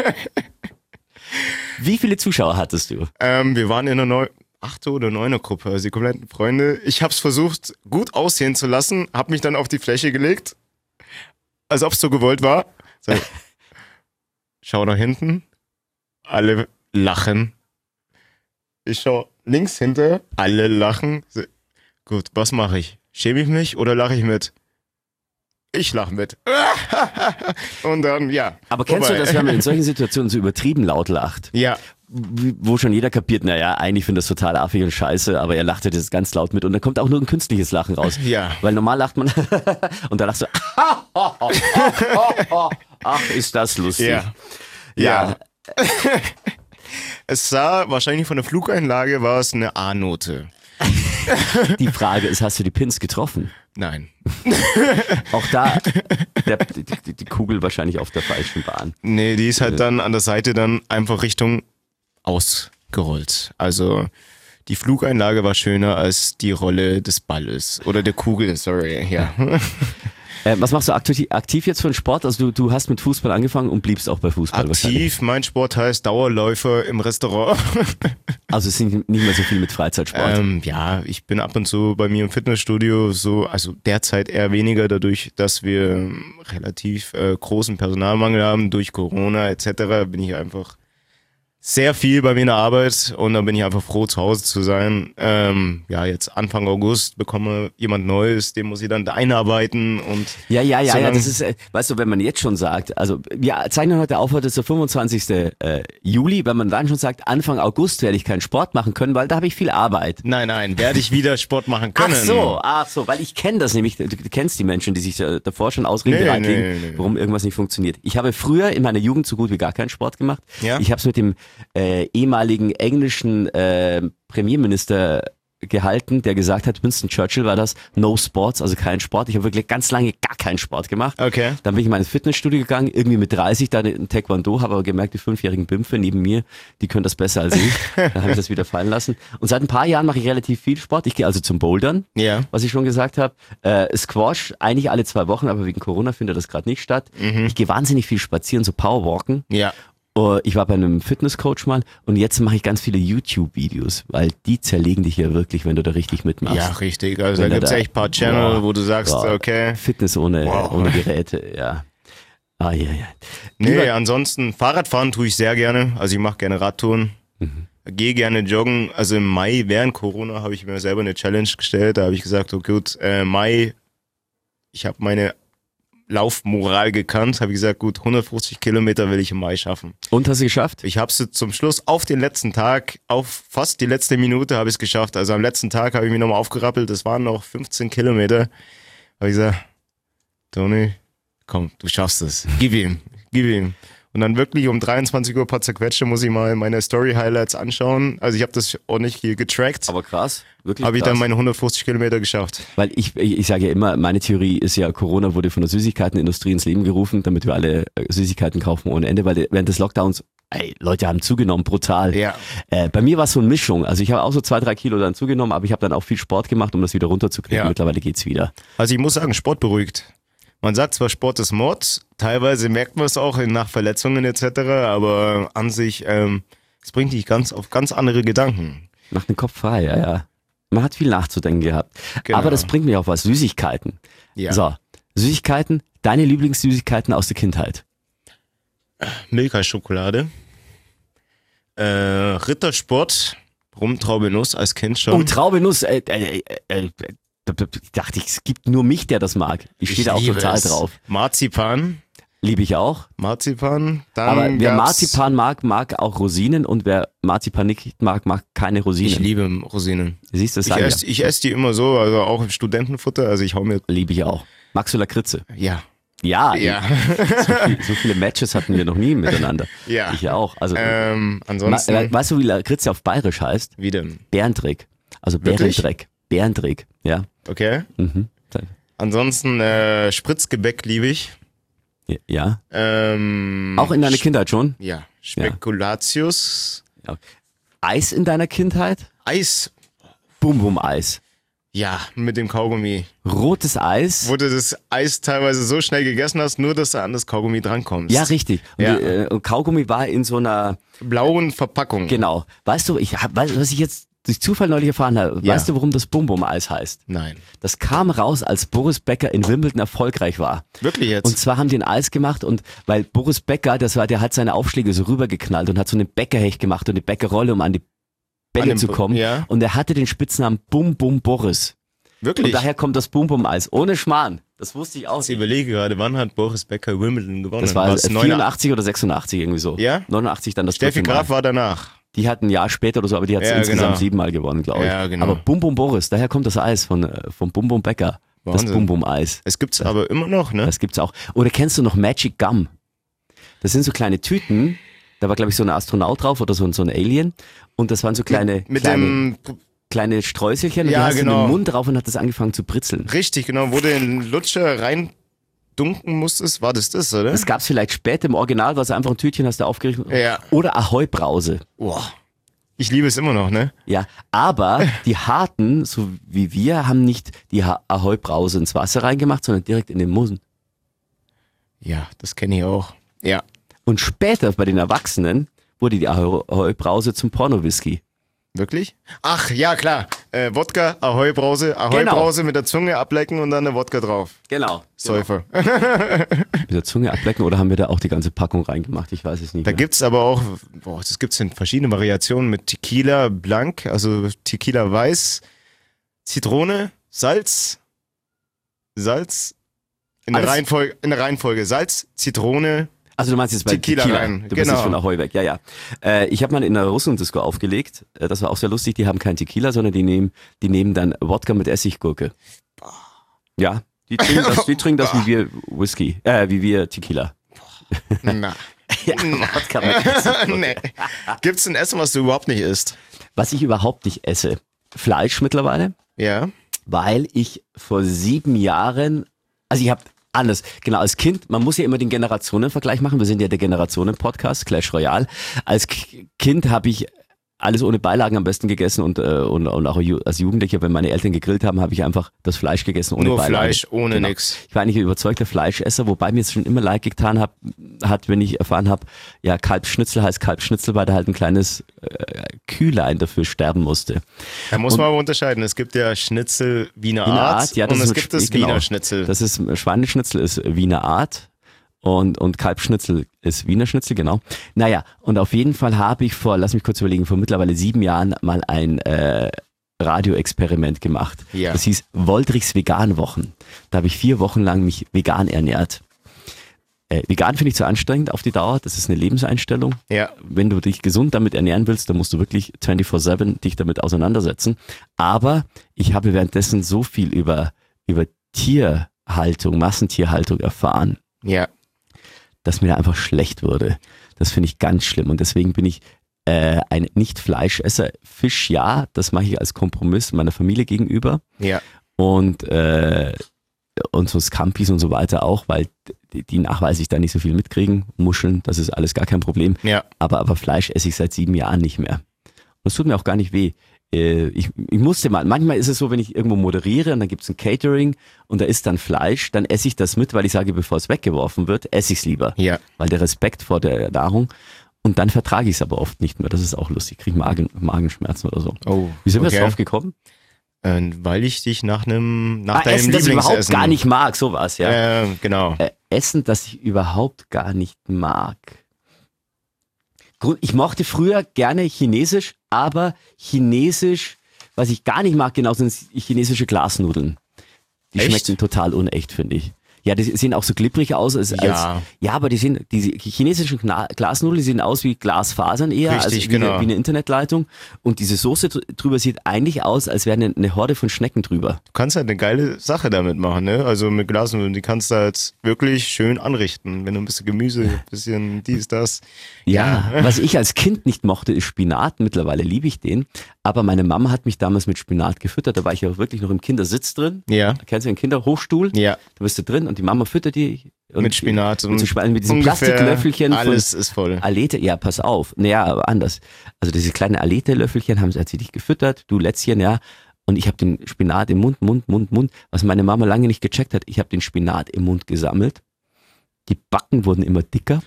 Wie viele Zuschauer hattest du? Ähm, wir waren in einer Neu achte oder neuner Gruppe, also die kompletten Freunde. Ich hab's versucht, gut aussehen zu lassen, hab mich dann auf die Fläche gelegt, als ob's so gewollt war. So. Schau nach hinten, alle lachen. Ich schau links hinter, alle lachen. So. Gut, was mache ich? Schäme ich mich oder lache ich mit? Ich lache mit. Und dann, ja. Aber kennst vorbei. du das, wenn man in solchen Situationen so übertrieben laut lacht? Ja. Wo schon jeder kapiert, naja, eigentlich finde das total affig und scheiße, aber er lacht ja das ganz laut mit und dann kommt auch nur ein künstliches Lachen raus. Ja. Weil normal lacht man und da lachst du, ach, ist das lustig. Ja. Ja. Es sah, wahrscheinlich von der Flugeinlage war es eine A-Note. Die Frage ist, hast du die Pins getroffen? Nein. Auch da, der, die, die, die Kugel wahrscheinlich auf der falschen Bahn. Nee, die ist halt dann an der Seite dann einfach Richtung ausgerollt. Also die Flugeinlage war schöner als die Rolle des Balles oder der Kugel, sorry, ja. Äh, was machst du aktiv, aktiv jetzt für einen Sport? Also du, du hast mit Fußball angefangen und bliebst auch bei Fußball wahrscheinlich. Aktiv, mein Sport heißt Dauerläufer im Restaurant. Also es ist nicht nicht mehr so viel mit Freizeitsport. Ähm, ja, ich bin ab und zu bei mir im Fitnessstudio so, also derzeit eher weniger dadurch, dass wir relativ äh, großen Personalmangel haben durch Corona et cetera. Bin ich einfach sehr viel bei mir in der Arbeit und dann bin ich einfach froh, zu Hause zu sein. Ähm, ja, jetzt Anfang August bekomme jemand Neues, den muss ich dann einarbeiten und Ja, ja, ja, so ja, lang- das ist, äh, weißt du, wenn man jetzt schon sagt, also wir zeichnen heute auf, heute ist der fünfundzwanzigsten Äh, Juli, wenn man dann schon sagt, Anfang August werde ich keinen Sport machen können, weil da habe ich viel Arbeit. Nein, nein, werde ich wieder Sport machen können. Ach so, ach so, weil ich kenne das nämlich, du, du kennst die Menschen, die sich da, davor schon Ausreden Nee, bereit nee, legen, nee, nee. warum irgendwas nicht funktioniert. Ich habe früher in meiner Jugend so gut wie gar keinen Sport gemacht. Ja? Ich habe es mit dem äh, ehemaligen englischen äh, Premierminister gehalten, der gesagt hat, Winston Churchill war das, no sports, also kein Sport. Ich habe wirklich ganz lange gar keinen Sport gemacht. Okay. Dann bin ich in mein Fitnessstudio gegangen, irgendwie mit dreißig, dann in Taekwondo, habe aber gemerkt, die fünfjährigen Bimpfe neben mir, die können das besser als ich. Dann habe ich das wieder fallen lassen. Und seit ein paar Jahren mache ich relativ viel Sport. Ich gehe also zum Bouldern, Ja. was ich schon gesagt habe. Äh, Squash, eigentlich alle zwei Wochen, aber wegen Corona findet das gerade nicht statt. Ich gehe wahnsinnig viel spazieren, so Powerwalken. Ja. Uh, Ich war bei einem Fitnesscoach mal und jetzt mache ich ganz viele YouTube-Videos, weil die zerlegen dich ja wirklich, wenn du da richtig mitmachst. Ja, richtig. Also Wenn da er gibt's da- echt ein paar Channel, Boah. wo du sagst, Boah. okay. Fitness ohne, Wow. ohne Geräte, ja. Ah, ja, ja. Nee, Lieber- ansonsten Fahrradfahren tue ich sehr gerne. Also ich mache gerne Radtouren. Mhm. Gehe gerne joggen. Also im Mai, während Corona, habe ich mir selber eine Challenge gestellt. Da habe ich gesagt, okay, gut, äh, Mai, ich habe meine Laufmoral gekannt. Habe ich gesagt, gut, hundertfünfzig Kilometer will ich im Mai schaffen. Und hast du geschafft? Ich habe es zum Schluss auf den letzten Tag, auf fast die letzte Minute habe ich es geschafft. Also am letzten Tag habe ich mich nochmal aufgerappelt. Das waren noch fünfzehn Kilometer. Habe ich gesagt, Toni, komm, du schaffst es. Gib ihm, gib ihm. Und dann wirklich um dreiundzwanzig Uhr ein paar zerquetschte, muss ich mal meine Story-Highlights anschauen. Also ich habe das ordentlich hier getrackt. Aber krass, wirklich Habe ich krass. dann meine hundertfünfzig Kilometer geschafft. Weil ich, ich, ich sage ja immer, meine Theorie ist ja, Corona wurde von der Süßigkeitenindustrie ins Leben gerufen, damit wir alle äh, Süßigkeiten kaufen ohne Ende, weil während des Lockdowns, ey, Leute haben zugenommen, brutal. Ja. Äh, bei mir war es so eine Mischung. Also ich habe auch so zwei, drei Kilo dann zugenommen, aber ich habe dann auch viel Sport gemacht, um das wieder runterzukriegen. Ja. Mittlerweile geht's wieder. Also ich muss sagen, Sport beruhigt. Man sagt zwar, Sport ist Mord, teilweise merkt man es auch nach Verletzungen et cetera, aber an sich, ähm, es bringt dich ganz auf ganz andere Gedanken. Macht den Kopf frei, ja, ja. Man hat viel nachzudenken gehabt. Genau. Aber das bringt mich auf was, Süßigkeiten. Ja. So, Süßigkeiten, deine Lieblingssüßigkeiten aus der Kindheit. Milka-Schokolade, äh, Rittersport, Rumtraube Nuss als Kind schon. Oh, Traube Nuss, äh, äh, äh, äh, ich dachte, es gibt nur mich, der das mag. Ich stehe da auch liebe total es. drauf. Marzipan, Liebe ich auch. Marzipan, dann Aber wer gab's- Marzipan mag, mag auch Rosinen und wer Marzipan nicht mag, mag keine Rosinen. Ich liebe Rosinen. Siehst du, das Ich sag ich esse ich ess die immer so, also auch im Studentenfutter, also ich hau mir, ja. Liebe ich auch. Magst du Lakritze? ja, Ja. ja, So, viel, so viele Matches hatten wir noch nie miteinander. ja. Ich ja auch. Also, Ähm, ma, ansonsten, we- weißt du, wie Lakritze auf Bayerisch heißt? wie denn? Bärendreck. Also Wirklich? Bärendreck. Bärendreck, ja. Okay. Mhm. Ansonsten äh, Spritzgebäck liebe ich. Ja. Ähm, Auch in deiner Kindheit schon? Ja, Spekulatius, Ja. Eis in deiner Kindheit? Eis, Bum Bum Eis. ja, mit dem Kaugummi. Rotes Eis. Wo du das Eis teilweise so schnell gegessen hast, nur dass du an das Kaugummi drankommst. Ja, richtig. Und, Ja. die, äh, und Kaugummi war in so einer, Blauen Verpackung. genau. Weißt du, ich hab, weißt, du, was ich jetzt durch Zufall neulich erfahren habe, Ja. weißt du, warum das Bum Bum Eis heißt? Nein. Das kam raus, als Boris Becker in Wimbledon erfolgreich war. Wirklich jetzt? Und zwar haben die ein Eis gemacht und weil Boris Becker, das war, der hat seine Aufschläge so rübergeknallt und hat so eine Bäckerhecht gemacht und eine Bäckerrolle, um an die Bälle An den zu Bu- kommen. ja. Und er hatte den Spitznamen Bum Bum Boris. Wirklich? Und daher kommt das Bum Bum Eis. Ohne Schmarrn. Das wusste ich auch ich nicht. überlege gerade, wann hat Boris Becker Wimbledon gewonnen? Das war War's vierundachtzig oder sechsundachtzig irgendwie so. Ja? neunundachtzig dann das Steffi dritte Mal. Graf war danach. Die hat ein Jahr später oder so, aber die hat Ja, insgesamt genau. siebenmal gewonnen, glaube ich. Ja, genau. Aber Bum Bum Boris, daher kommt das Eis von, äh, vom Bum Bum Becker. Das Wahnsinn. Bum Bum Eis. Es gibt's aber immer noch, ne? Das gibt's auch. Oder kennst du noch Magic Gum? Das sind so kleine Tüten. Da war, glaube ich, so ein Astronaut drauf oder so, ein- so ein Alien. Und das waren so kleine, Mit kleine, dem, kleine Streuselchen. Und Ja, die hast du in genau. den Mund drauf und hat das angefangen zu britzeln. richtig, genau, wo du den Lutscher reindunken musstest, war das das, oder? Das gab's vielleicht später im Original, war es einfach ein Tütchen, hast du aufgerichtet. Ja. Oder Ahoi Brause. Boah. Ich liebe es immer noch, ne? Ja, aber die Harten, so wie wir, haben nicht die Ha- Ahoi Brause ins Wasser reingemacht, sondern direkt in den Mund. Ja, das kenne ich auch. Ja. Und später bei den Erwachsenen wurde die Ahoi Ahoi Brause zum Porno-Whisky. Wirklich? Ach, ja, klar. Äh, Wodka, Ahoi Brause, Ahoi Genau. Brause mit der Zunge ablecken und dann eine Wodka drauf. Genau. Säufer. Mit der Zunge ablecken oder haben wir da auch die ganze Packung reingemacht? Ich weiß es nicht Da mehr. gibt's aber auch, boah, das gibt's in verschiedenen Variationen mit Tequila Blanc, also Tequila Weiß, Zitrone, Salz, Salz, in der, Alles- Reihenfolge, in der Reihenfolge Salz, Zitrone, Also du meinst jetzt bei Tequila Tequila, rein, du bist genau. jetzt von Ahoi weg, ja, ja. Äh, ich habe mal in einer Russland-Disco aufgelegt, äh, das war auch sehr lustig, die haben kein Tequila, sondern die nehmen, die nehmen dann Wodka mit Essiggurke. Ja, die trinken das, die trinken das wie wir Whisky, äh, wie wir Tequila. na, Ja, Wodka mit Essiggurke. nee. Gibt's ein Essen, was du überhaupt nicht isst? Was ich überhaupt nicht esse, Fleisch mittlerweile, Ja, weil ich vor sieben Jahren, also ich habe anders, genau, als Kind, man muss ja immer den Generationenvergleich machen, wir sind ja der Generationen-Podcast, Clash Royale. Als K- Kind habe ich alles ohne Beilagen am besten gegessen und, äh, und, und auch ju- als Jugendlicher, wenn meine Eltern gegrillt haben, habe ich einfach das Fleisch gegessen ohne nur Beilagen. Fleisch, ohne Genau. nix. Ich war eigentlich ein überzeugter Fleischesser, wobei mir es schon immer leid getan hab, hat, wenn ich erfahren habe, ja, Kalbschnitzel heißt Kalbschnitzel, weil da halt ein kleines äh, Kühlein dafür sterben musste. Da muss Und- man aber unterscheiden. Es gibt ja Schnitzel Wiener Wiener Art, Art, ja, das und ist es mit gibt das Sch- genau. Wiener Schnitzel. Das ist Schweineschnitzel ist Wiener Art und, und Kalbschnitzel ist Wiener Schnitzel, genau. Naja, und auf jeden Fall habe ich vor, lass mich kurz überlegen, vor mittlerweile sieben Jahren mal ein äh, Radioexperiment gemacht. Ja. Das hieß Woldrichs Veganwochen. Da habe ich vier Wochen lang mich vegan ernährt. Äh, vegan finde ich zu anstrengend auf die Dauer, das ist eine Lebenseinstellung. Ja, Wenn du dich gesund damit ernähren willst, dann musst du wirklich vierundzwanzig sieben dich damit auseinandersetzen. Aber ich habe währenddessen so viel über, über Tierhaltung, Massentierhaltung erfahren, ja. dass mir da einfach schlecht wurde. Das finde ich ganz schlimm und deswegen bin ich äh, ein Nicht-Fleischesser. Fisch ja, das mache ich als Kompromiss meiner Familie gegenüber Ja, und äh, und so Scampis und so weiter auch, weil die, die nachweislich da nicht so viel mitkriegen. Muscheln, das ist alles gar kein Problem. ja. Aber, aber Fleisch esse ich seit sieben Jahren nicht mehr. Und es tut mir auch gar nicht weh. Äh, Ich, ich musste mal, manchmal ist es so, wenn ich irgendwo moderiere und dann gibt's ein Catering und da ist dann Fleisch, dann esse ich das mit, weil ich sage, bevor es weggeworfen wird, esse ich es lieber. Ja. Weil der Respekt vor der Nahrung. Und dann vertrage ich es aber oft nicht mehr. Das ist auch lustig. Ich kriege Magen, Magenschmerzen oder so. Oh, Wie sind wir okay. jetzt drauf gekommen? Äh, weil ich dich nach einem, nach Ah, deinem Essen, das ich überhaupt Lieblingsessen. gar nicht mag, sowas, ja. Äh, genau. Äh, Essen, das ich überhaupt gar nicht mag. Grund- Ich mochte früher gerne Chinesisch, aber Chinesisch, was ich gar nicht mag, genau, sind chinesische Glasnudeln. Die Echt? schmecken total unecht, finde ich. Ja, die sehen auch so glibberig aus. Als, Ja. Als, ja, aber die sehen, die chinesischen Gna- Glasnudeln, die sehen aus wie Glasfasern eher, Richtig, als wie, genau. eine, wie eine Internetleitung. Und diese Soße dr- drüber sieht eigentlich aus, als wäre eine, eine Horde von Schnecken drüber. Du kannst halt eine geile Sache damit machen, ne? Also mit Glasnudeln, die kannst du halt wirklich schön anrichten. Wenn du ein bisschen Gemüse, ein bisschen dies, das. Ja, was ich als Kind nicht mochte, ist Spinat. Mittlerweile liebe ich den. Aber meine Mama hat mich damals mit Spinat gefüttert. Da war ich ja wirklich noch im Kindersitz drin. Ja. Kennst du den Kinderhochstuhl? Ja. Da bist du drin und die Mama füttert die. Und Mit Spinat Mit, so Sp- mit diesen ungefähr Plastiklöffelchen. alles von ist voll. Alete, ja, pass auf. Naja, aber anders. Also diese kleinen Alete-Löffelchen haben sie, hat sie dich gefüttert. Du Lätzchen, ja. Und ich habe den Spinat im Mund, Mund, Mund, Mund. Was meine Mama lange nicht gecheckt hat. Ich habe den Spinat im Mund gesammelt. Die Backen wurden immer dicker.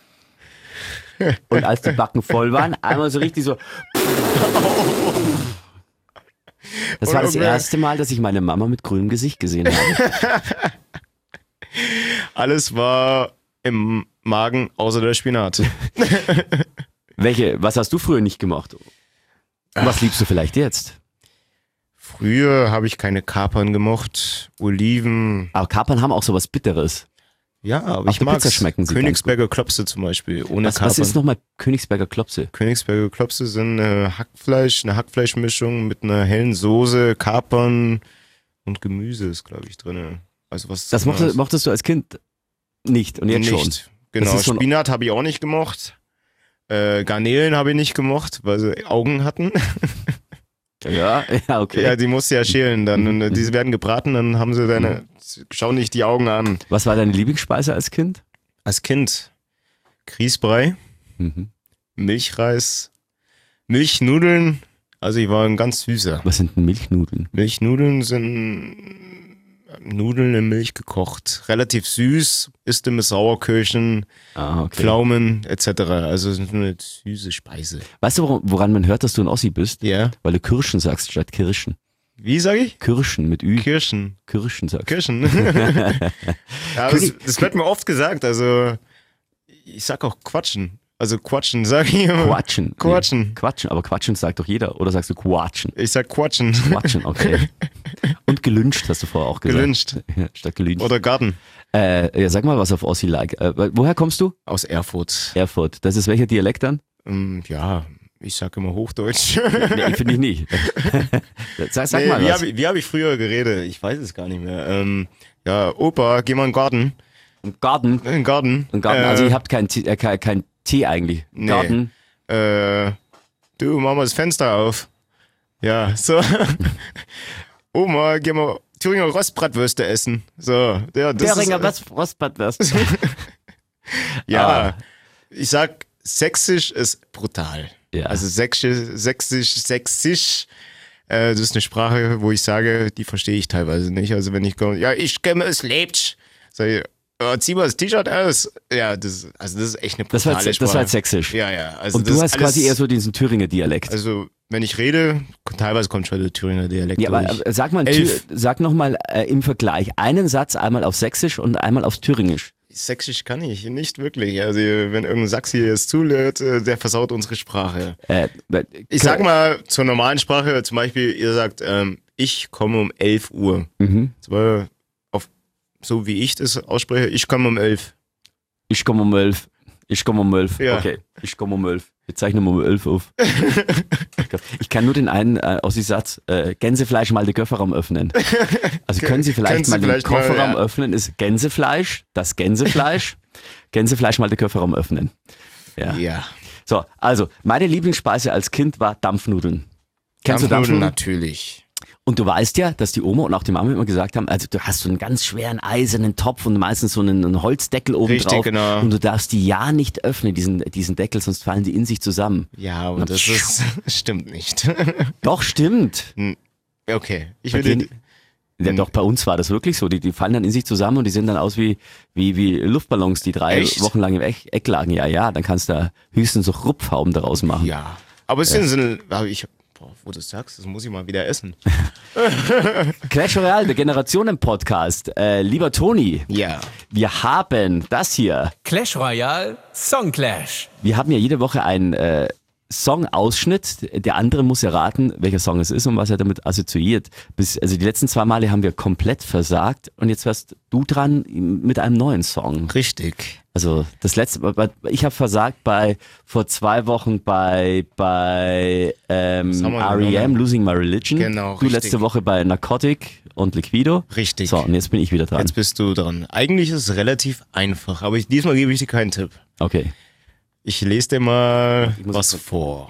Und als die Backen voll waren, einmal so richtig so. Das war das Und- erste Mal, dass ich meine Mama mit grünem Gesicht gesehen habe. Alles war im Magen außer der Spinat. Welche, was hast du früher nicht gemocht? Und was liebst du vielleicht jetzt? Früher habe ich keine Kapern gemocht, Oliven. Aber Kapern haben auch sowas Bitteres. Ja, aber Auf ich der mag Pizza schmecken sie Königsberger Klopse zum Beispiel, ohne Was, Kapern. was ist nochmal Königsberger Klopse? Königsberger Klopse sind äh, Hackfleisch, eine Hackfleischmischung mit einer hellen Soße, Kapern und Gemüse ist, glaube ich, drin. Also was Das mochtest, mochtest du als Kind nicht und jetzt nicht. schon. Genau, Das ist so ein- Spinat habe ich auch nicht gemocht. Äh, Garnelen habe ich nicht gemocht, weil sie Augen hatten. Ja, ja, okay. Ja, die musst du ja schälen dann. Und äh, die werden gebraten, dann haben sie deine, schau nicht die Augen an. Was war deine Lieblingsspeise als Kind? Als Kind Grießbrei, Mhm. Milchreis, Milchnudeln. Also ich war ein ganz süßer. Was sind denn Milchnudeln? Milchnudeln sind Nudeln in Milch gekocht. Relativ süß, isst mit Sauerkirschen, Ah, okay. Pflaumen et cetera. Also so eine süße Speise. Weißt du, woran, woran man hört, dass du ein Ossi bist? Ja. Weil du Kirschen sagst statt Kirschen. Wie sage ich? Kirschen mit Ü. Kirschen. Kirschen sagst. Kirschen. ja, das, das wird mir oft gesagt. Also ich sag auch Quatschen. Also Quatschen, sag ich immer. Quatschen. Quatschen. Nee, Quatschen, aber Quatschen sagt doch jeder. Oder sagst du Quatschen? Ich sag Quatschen. Quatschen, okay. Und gelünscht hast du vorher auch gesagt. Gelünscht. Ja, statt gelünscht. Oder Garten. Äh, ja, sag mal was auf Ossi like. Äh, woher kommst du? Aus Erfurt. Erfurt. Das ist welcher Dialekt dann? Ähm, ja, ich sag immer Hochdeutsch. Nee, finde ich nicht. sag sag nee, mal wie was. habe ich, wie hab ich früher geredet? Ich weiß es gar nicht mehr. Ähm, ja, Opa, geh mal in den Garten. Ein Garten. In den Garten. Ein Garten. Äh, Also ihr habt kein Tee, äh, kein, kein Tee eigentlich. Nee. Garten. Äh, du, mach mal das Fenster auf. Ja, so. Oma, geh mal Thüringer Rostbratwürste essen. So, ja, das Thüringer ist, Rostbratwurst. ja, Ah. ich sag, sächsisch ist brutal. Ja. Also sächsisch, sächsisch, sächsisch, äh, das ist eine Sprache, wo ich sage, die verstehe ich teilweise nicht. Also wenn ich komme, ja, ich kenne es lebt, sag ich, oh, zieh mal das T-Shirt aus. Ja, das, also das ist echt eine Das war, brutale das Sprache. war jetzt sächsisch. Ja, ja. Also Und das du ist hast alles, quasi eher so diesen Thüringer Dialekt. also wenn ich rede, teilweise kommt schon der Thüringer Dialekt ja, aber durch. äh, sag mal, Elf. Thü- sag nochmal äh, im Vergleich einen Satz einmal auf Sächsisch und einmal auf Thüringisch. Sächsisch kann ich nicht wirklich. Also wenn irgendein Sachse hier jetzt zuhört, äh, der versaut unsere Sprache. Äh, äh, Ich sag mal zur normalen Sprache, zum Beispiel, ihr sagt, ähm, ich komme um elf Uhr. Mhm. Aber auf, so wie ich das ausspreche, ich komme um elf. Ich komme um elf. Ich komme um elf. Ja. Okay, ich komme um elf. Wir zeichnen um elf auf. Ich kann nur den einen äh, aus dem Satz, äh, Gänsefleisch mal den Kofferraum öffnen. Also können Sie vielleicht Können Sie mal den vielleicht mal, Kofferraum ja. öffnen, ist Gänsefleisch, das Gänsefleisch, Gänsefleisch mal den Kofferraum öffnen. Ja. Ja. So, also, meine Lieblingsspeise als Kind war Dampfnudeln. Kennst du Dampfnudeln? Dampfnudeln? Natürlich. Und du weißt ja, dass die Oma und auch die Mama immer gesagt haben, also du hast so einen ganz schweren eisernen Topf und meistens so einen, einen Holzdeckel oben Richtig, drauf. genau. Und du darfst die ja nicht öffnen, diesen, diesen Deckel, sonst fallen die in sich zusammen. Ja, und das ist, stimmt nicht. Doch, stimmt. Okay, ich Bei würde, denen- Ja, doch, bei uns war das wirklich so. Die, die fallen dann in sich zusammen und die sehen dann aus wie, wie, wie Luftballons, die drei Echt? Wochen lang im Eck, Eck lagen. Ja, ja, dann kannst du da höchstens so Rupfhauben daraus machen. ja. Aber es sind, sind aber ich, boah, wo du das sagst, das muss ich mal wieder essen. Clash Royale, der Generationen-Podcast. Äh, lieber Toni, Ja. wir haben das hier. Clash Royale Song Clash. Wir haben ja jede Woche einen äh, Song-Ausschnitt. Der andere muss erraten, welcher Song es ist und was er damit assoziiert. Bis, also die letzten zwei Male haben wir komplett versagt und jetzt wärst du dran mit einem neuen Song. Richtig. Also das letzte, ich habe versagt bei vor zwei Wochen bei bei ähm, haben wir R E M genommen? Losing My Religion. Genau, Du richtig. letzte Woche bei Narcotic und Liquido. Richtig. So, und jetzt bin ich wieder dran. Jetzt bist du dran. Eigentlich ist es relativ einfach, aber ich, diesmal gebe ich dir keinen Tipp. Okay. Ich lese dir mal muss was jetzt- vor.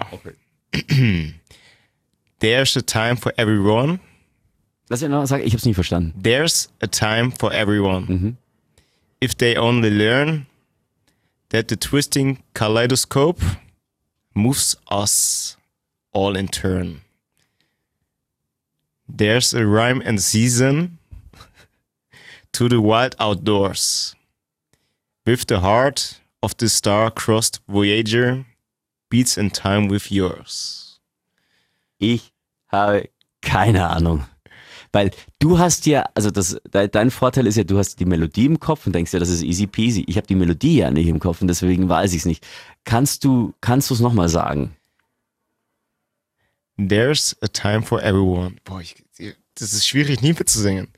There's a time for everyone. Lass mich noch sagen, ich habe es nicht verstanden. There's a time for everyone. If they only learn that the twisting kaleidoscope moves us all in turn. There's a rhyme and season to the wild outdoors. With the heart of the star-crossed Voyager beats in time with yours. Ich habe keine Ahnung. Weil du hast ja, also das, de, dein Vorteil ist ja, du hast die Melodie im Kopf und denkst ja, das ist easy peasy. Ich habe die Melodie ja nicht im Kopf und deswegen weiß ich es nicht. Kannst du kannst du es nochmal sagen? There's a time for everyone. Boah, ich, das ist schwierig, nie mitzusingen.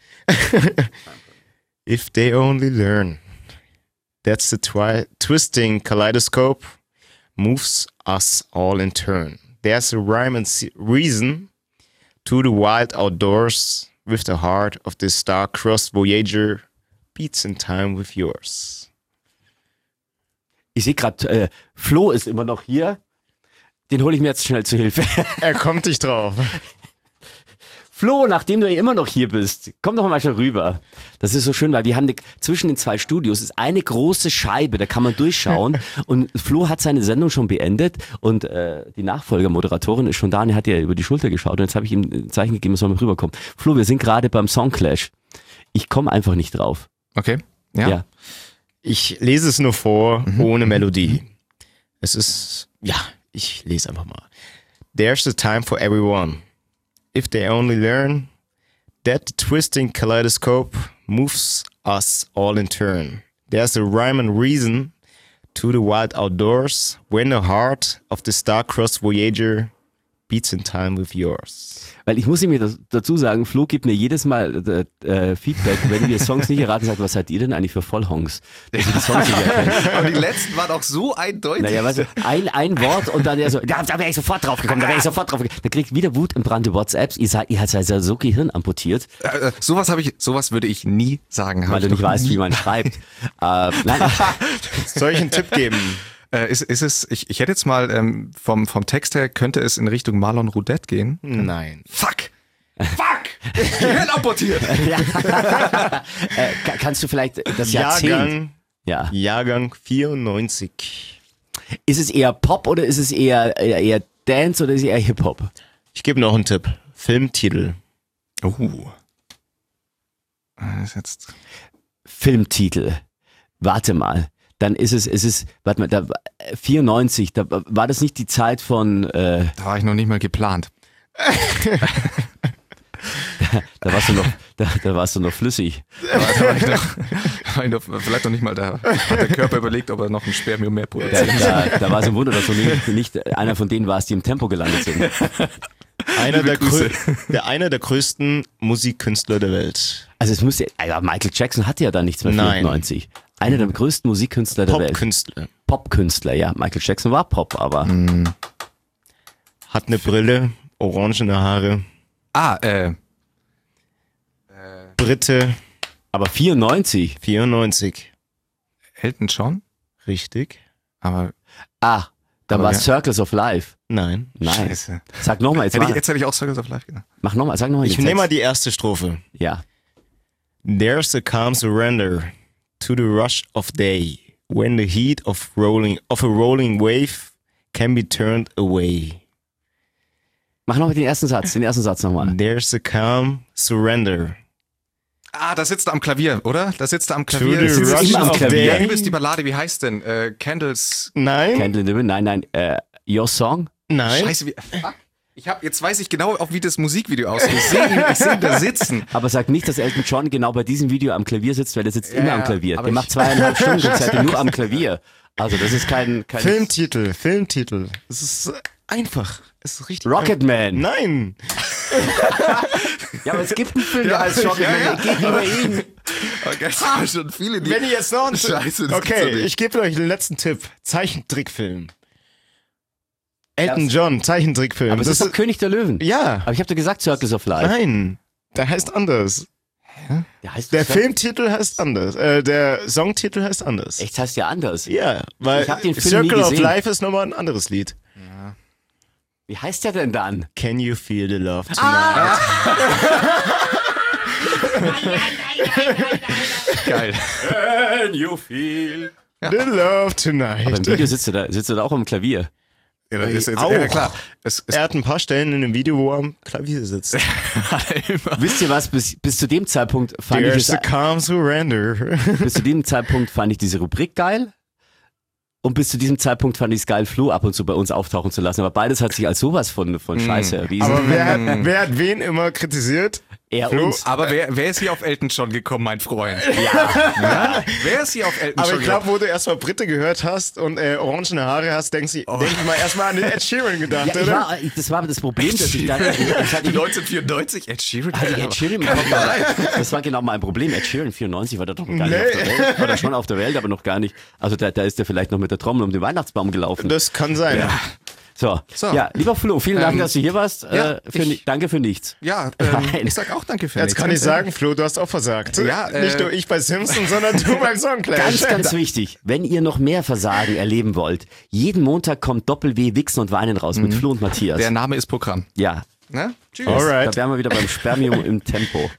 If they only learn. That's the twi- twisting kaleidoscope moves us all in turn. There's a rhyme and se- reason to the wild outdoors with the heart of this star-crossed Voyager beats in time with yours. Ich sehe gerade, äh, Flo ist immer noch hier. Den hole ich mir jetzt schnell zu Hilfe. Er kommt nicht drauf. Flo, nachdem du immer noch hier bist, komm doch mal schon rüber. Das ist so schön, weil wir haben die, zwischen den zwei Studios ist eine große Scheibe, da kann man durchschauen. Und Flo hat seine Sendung schon beendet und äh, die Nachfolgermoderatorin ist schon da und er hat ja über die Schulter geschaut und jetzt habe ich ihm ein Zeichen gegeben, er soll mal rüberkommen. Flo, wir sind gerade beim Song Clash. Ich komme einfach nicht drauf. Okay. Ja. Ja. Ich lese es nur vor, ohne Melodie. Es ist, ja, ich lese einfach mal. There's a time for everyone. If they only learn that the twisting kaleidoscope moves us all in turn. There's a rhyme and reason to the wild outdoors when the heart of the star-crossed Voyager beats in time with yours. Weil ich muss ihm das, dazu sagen, Flo gibt mir jedes Mal äh, äh, Feedback, wenn wir Songs nicht erraten, sagt, was seid ihr denn eigentlich für Vollhongs? Dass ihr die Songs nicht erkennt. Aber die letzten waren auch so eindeutig. Naja, weißt du, ein, ein Wort und dann der so, da, da wäre ich sofort drauf gekommen, da wäre ich sofort drauf gekommen. Da kriegt wieder wutentbrannte WhatsApps, ihr seid, ihr seid so Gehirn amputiert, Äh, sowas habe ich, sowas würde ich nie sagen. Hab weil ich du nicht noch weißt, nie. wie man schreibt. Äh, nein, Soll ich einen Tipp geben? Äh, ist, ist es, ich, ich hätte jetzt mal ähm, vom, vom Text her, könnte es in Richtung Marlon Roudette gehen? Nein. Fuck! Fuck! Gehirn amputiert! äh, ka- kannst du vielleicht das Jahrzehnt? Jahrgang, Ja. Jahrgang vierundneunzig. Ist es eher Pop oder ist es eher, eher, eher Dance oder ist es eher Hip-Hop? Ich gebe noch einen Tipp. Filmtitel. Oh. Das ist jetzt. Filmtitel. Warte mal. Dann ist es, ist es, warte mal, da, vierundneunzig, da war das nicht die Zeit von, äh, Da war ich noch nicht mal geplant. da warst du noch, da, da warst du noch flüssig. Da war, da war ich noch, da war ich noch, vielleicht noch nicht mal da. Hat der Körper überlegt, ob er noch ein Spermium mehr Da, produziert. da, da war es ein Wunder, dass du nicht, nicht einer von denen warst, die im Tempo gelandet sind. Einer der, Grüße. grö- der einer der größten Musikkünstler der Welt. Also es muss ja, also Michael Jackson hatte ja dann nichts mehr Nein. vierundneunzig. Einer der größten Musikkünstler der Welt. Popkünstler. Popkünstler, ja. Michael Jackson war Pop, aber Hat eine Brille, orangene Haare, Ah, äh, Brite, aber vierundneunzig. vierundneunzig. Elton John? Richtig? Aber Ah, da Aber war wer- Circles of Life. Nein. Nein. Scheiße. Sag nochmal, jetzt Hätte ich, mal. jetzt hätte ich auch Circles of Life gedacht. Mach nochmal, sag nochmal. Ich nehme mal die erste Strophe. Ja. There's a calm surrender to the rush of day when the heat of rolling of a rolling wave can be turned away. Mach nochmal den ersten Satz, den ersten Satz nochmal. There's a calm surrender. Ah, da sitzt er am Klavier, oder? Da sitzt er am To Klavier. the Das sitzt rush immer am of Klavier. day. Wie ist die Ballade? Wie heißt denn? Äh, Candles. Nein, Candle in the Wind, nein, nein, äh, Your Song? nein. Scheiße, wie. Fuck. Ich hab, jetzt weiß ich genau, auch wie das Musikvideo aussieht. Ich sehe ihn, ich sehe ihn da sitzen. Aber sag nicht, dass Elton John genau bei diesem Video am Klavier sitzt, weil er sitzt Ja, immer am Klavier. aber Der ich- macht zweieinhalb Stunden Konzerte nur am Klavier. Also das ist kein... kein Filmtitel, Filmtitel. Es ist einfach. Es ist richtig. Rocketman. Nein. Ja, aber es gibt einen Film, der heißt Rocketman, ja, ja. der geht über ihn. Okay, das waren schon viele, die. Wenn ihr jetzt noch einen Scheiße, das gibt's Okay, doch nicht. ich gebe euch den letzten Tipp. Zeichentrickfilm. Elton Das- John, Zeichentrickfilm. Aber es ist doch König der Löwen. ja. Aber ich habe dir gesagt Circles of Life. Nein. Der heißt anders. Der heißt Der doch- Filmtitel heißt anders. Äh, der Songtitel heißt anders. Echt, das heißt ja anders. Ja, weil Ich hab den Film nie Circle of gesehen. Life ist nochmal ein anderes Lied. Wie heißt der denn dann? Can you feel the love tonight? Ah! Geil. Can you feel? The love tonight. Aber im Video sitzt er da, sitzt er da auch am Klavier. Ja, das ist jetzt, Auch. ja klar. Es, es, Er hat ein paar Stellen in dem Video, wo er am Klavier sitzt. Wisst ihr was? Bis, bis zu dem Zeitpunkt fand ich There's es, a calm surrender. bis zu dem Zeitpunkt fand ich diese Rubrik geil. Und bis zu diesem Zeitpunkt fand ich es geil, Flo ab und zu bei uns auftauchen zu lassen. Aber beides hat sich als sowas von, von Scheiße erwiesen. Aber wer hat, wer hat wen immer kritisiert? er Flo? uns. aber wer, wer ist hier auf Elton John gekommen, mein Freund? Ja. Wer ist hier auf Elton Aber John ich glaube, wo du erstmal Britte gehört hast und äh, orangene Haare hast, denkst du, denk ich mal erstmal an den Ed Sheeran gedacht, Ja, ich oder? war, das war das Problem, dass ich dann, ich hatte die, neunzehnhundertvierundneunzig, Ed Sheeran. hatte die Ed Sheeran im Kopf. Das war genau mein Problem. Ed Sheeran vierundneunzig war da doch noch gar nicht Nee. auf der Welt. War da schon auf der Welt, aber noch gar nicht. Also da, da ist er vielleicht noch mit der Trommel um den Weihnachtsbaum gelaufen. Das kann sein. So. So. Ja, lieber Flo, vielen Dank, Ähm, dass du hier warst. ja, äh, für, ich- danke für nichts. Ja, ähm, Nein. ich sag auch danke für Jetzt nichts. kann ich Ganz sagen, Flo, du hast auch versagt. Ja, äh, Nicht nur ich bei Simpsons, sondern du beim Songclash. Ganz, ganz wichtig, wenn ihr noch mehr Versagen erleben wollt, jeden Montag kommt Doppel-W Wichsen und Weinen raus mit Flo und Matthias. Der Name ist Programm. ja, Ne? Tschüss. da Alright. wären wir wieder beim Spermium im Tempo.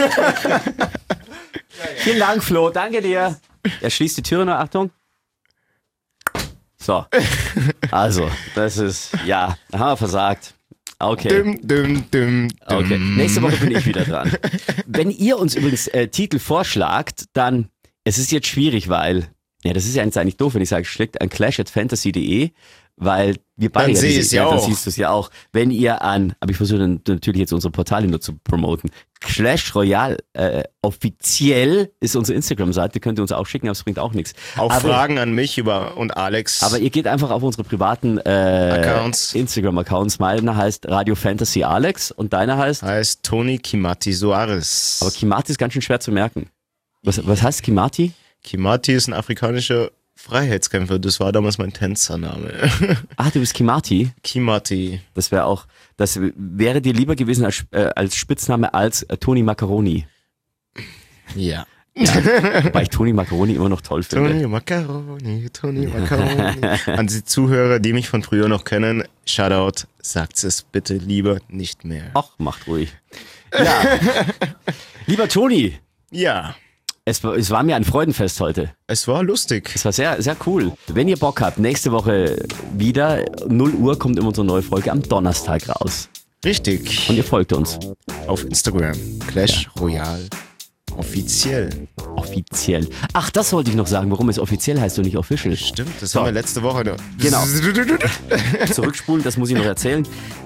Vielen Dank, Flo, danke dir. Er schließt die Türe noch, Achtung. So, also, das ist, ja, da haben wir versagt. Okay. Düm, düm, düm, düm. Okay, nächste Woche bin ich wieder dran. Wenn ihr uns übrigens äh, Titel vorschlagt, dann, es ist jetzt schwierig, weil, ja, das ist ja jetzt eigentlich doof, wenn ich sage, schlägt an clash at fantasy punkt de, weil wir beide Dann ja, sehe diese- ich's ja dann auch. siehst du es ja auch. Wenn ihr an, aber ich versuche dann natürlich jetzt unsere Portale nur zu promoten, Clash Royale äh, offiziell ist unsere Instagram-Seite, könnt ihr uns auch schicken, aber es bringt auch nichts. Auch aber, Fragen an mich über und Alex. Aber ihr geht einfach auf unsere privaten äh, Accounts. Instagram-Accounts. Meiner heißt Radio Fantasy Alex und deiner heißt, heißt Tony Kimati Soares. aber Kimati ist ganz schön schwer zu merken. Was, was heißt Kimati? Kimati ist ein afrikanischer Freiheitskämpfer. Das war damals mein Tänzername. Ah, du bist Kimati. Kimati. Das wäre auch, das wäre dir lieber gewesen als, äh, als Spitzname als äh, Tony Macaroni. Ja. Wobei ich Tony Macaroni immer noch toll finde. Tony Macaroni, Tony Macaroni. An die Zuhörer, die mich von früher noch kennen, Shoutout, sagt es bitte lieber nicht mehr. Ach, macht ruhig. Ja. Lieber Toni, Ja, es, war- es war mir ein Freudenfest heute. es war lustig. Es war sehr, sehr cool. Wenn ihr Bock habt, nächste Woche wieder, null Uhr kommt immer unsere neue Folge am Donnerstag raus. Richtig. Und ihr folgt uns. Auf Instagram, Clash Royale, offiziell. Offiziell. Ach, das wollte ich noch sagen, warum es offiziell heißt und nicht official. Stimmt, das So. haben wir letzte Woche noch. Genau. Zurückspulen, das muss ich noch erzählen.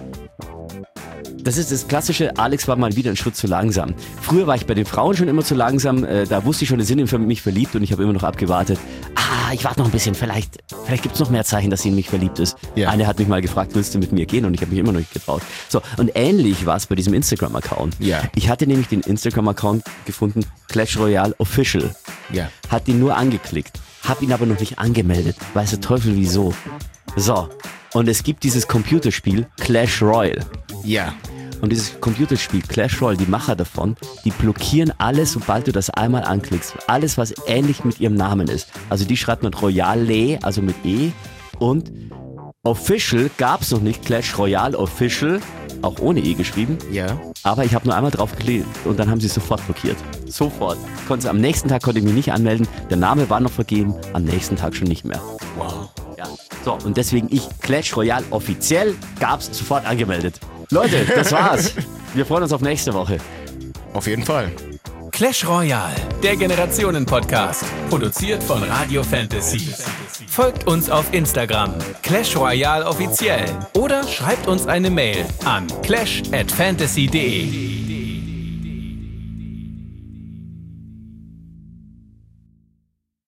Das ist das klassische, Alex war mal wieder einen Schritt zu langsam. Früher war ich bei den Frauen schon immer zu langsam, äh, da wusste ich schon, die sind in mich verliebt und ich habe immer noch abgewartet. Ah, ich warte noch ein bisschen, vielleicht, vielleicht gibt es noch mehr Zeichen, dass sie in mich verliebt ist. Ja. Eine hat mich mal gefragt, willst du mit mir gehen? Und ich habe mich immer noch nicht getraut. So, und ähnlich war es bei diesem Instagram-Account. Ja. Ich hatte nämlich den Instagram-Account gefunden, Clash Royale Official. Ja. Hat ihn nur angeklickt, hab ihn aber noch nicht angemeldet. Weiß der Teufel wieso. So, und es gibt dieses Computerspiel Clash Royale. Ja. Und dieses Computerspiel Clash Royale, die Macher davon, die blockieren alles, sobald du das einmal anklickst. Alles, was ähnlich mit ihrem Namen ist. Also die schreibt man Royale, also mit E. Und Official gab's noch nicht, Clash Royale Official, auch ohne E geschrieben. Ja. Aber ich habe nur einmal drauf geklickt und dann haben sie es sofort blockiert. Sofort. Konnte, am nächsten Tag konnte ich mich nicht anmelden. Der Name war noch vergeben, am nächsten Tag schon nicht mehr. Wow. Ja. So, und deswegen ich, Clash Royale offiziell, gab's sofort angemeldet. Leute, das war's. Wir freuen uns auf nächste Woche. Auf jeden Fall. Clash Royale, der Generationen-Podcast. Produziert von Radio Fantasy. Folgt uns auf Instagram, Clash Royale offiziell. Oder schreibt uns eine Mail an clash at fantasy punkt de.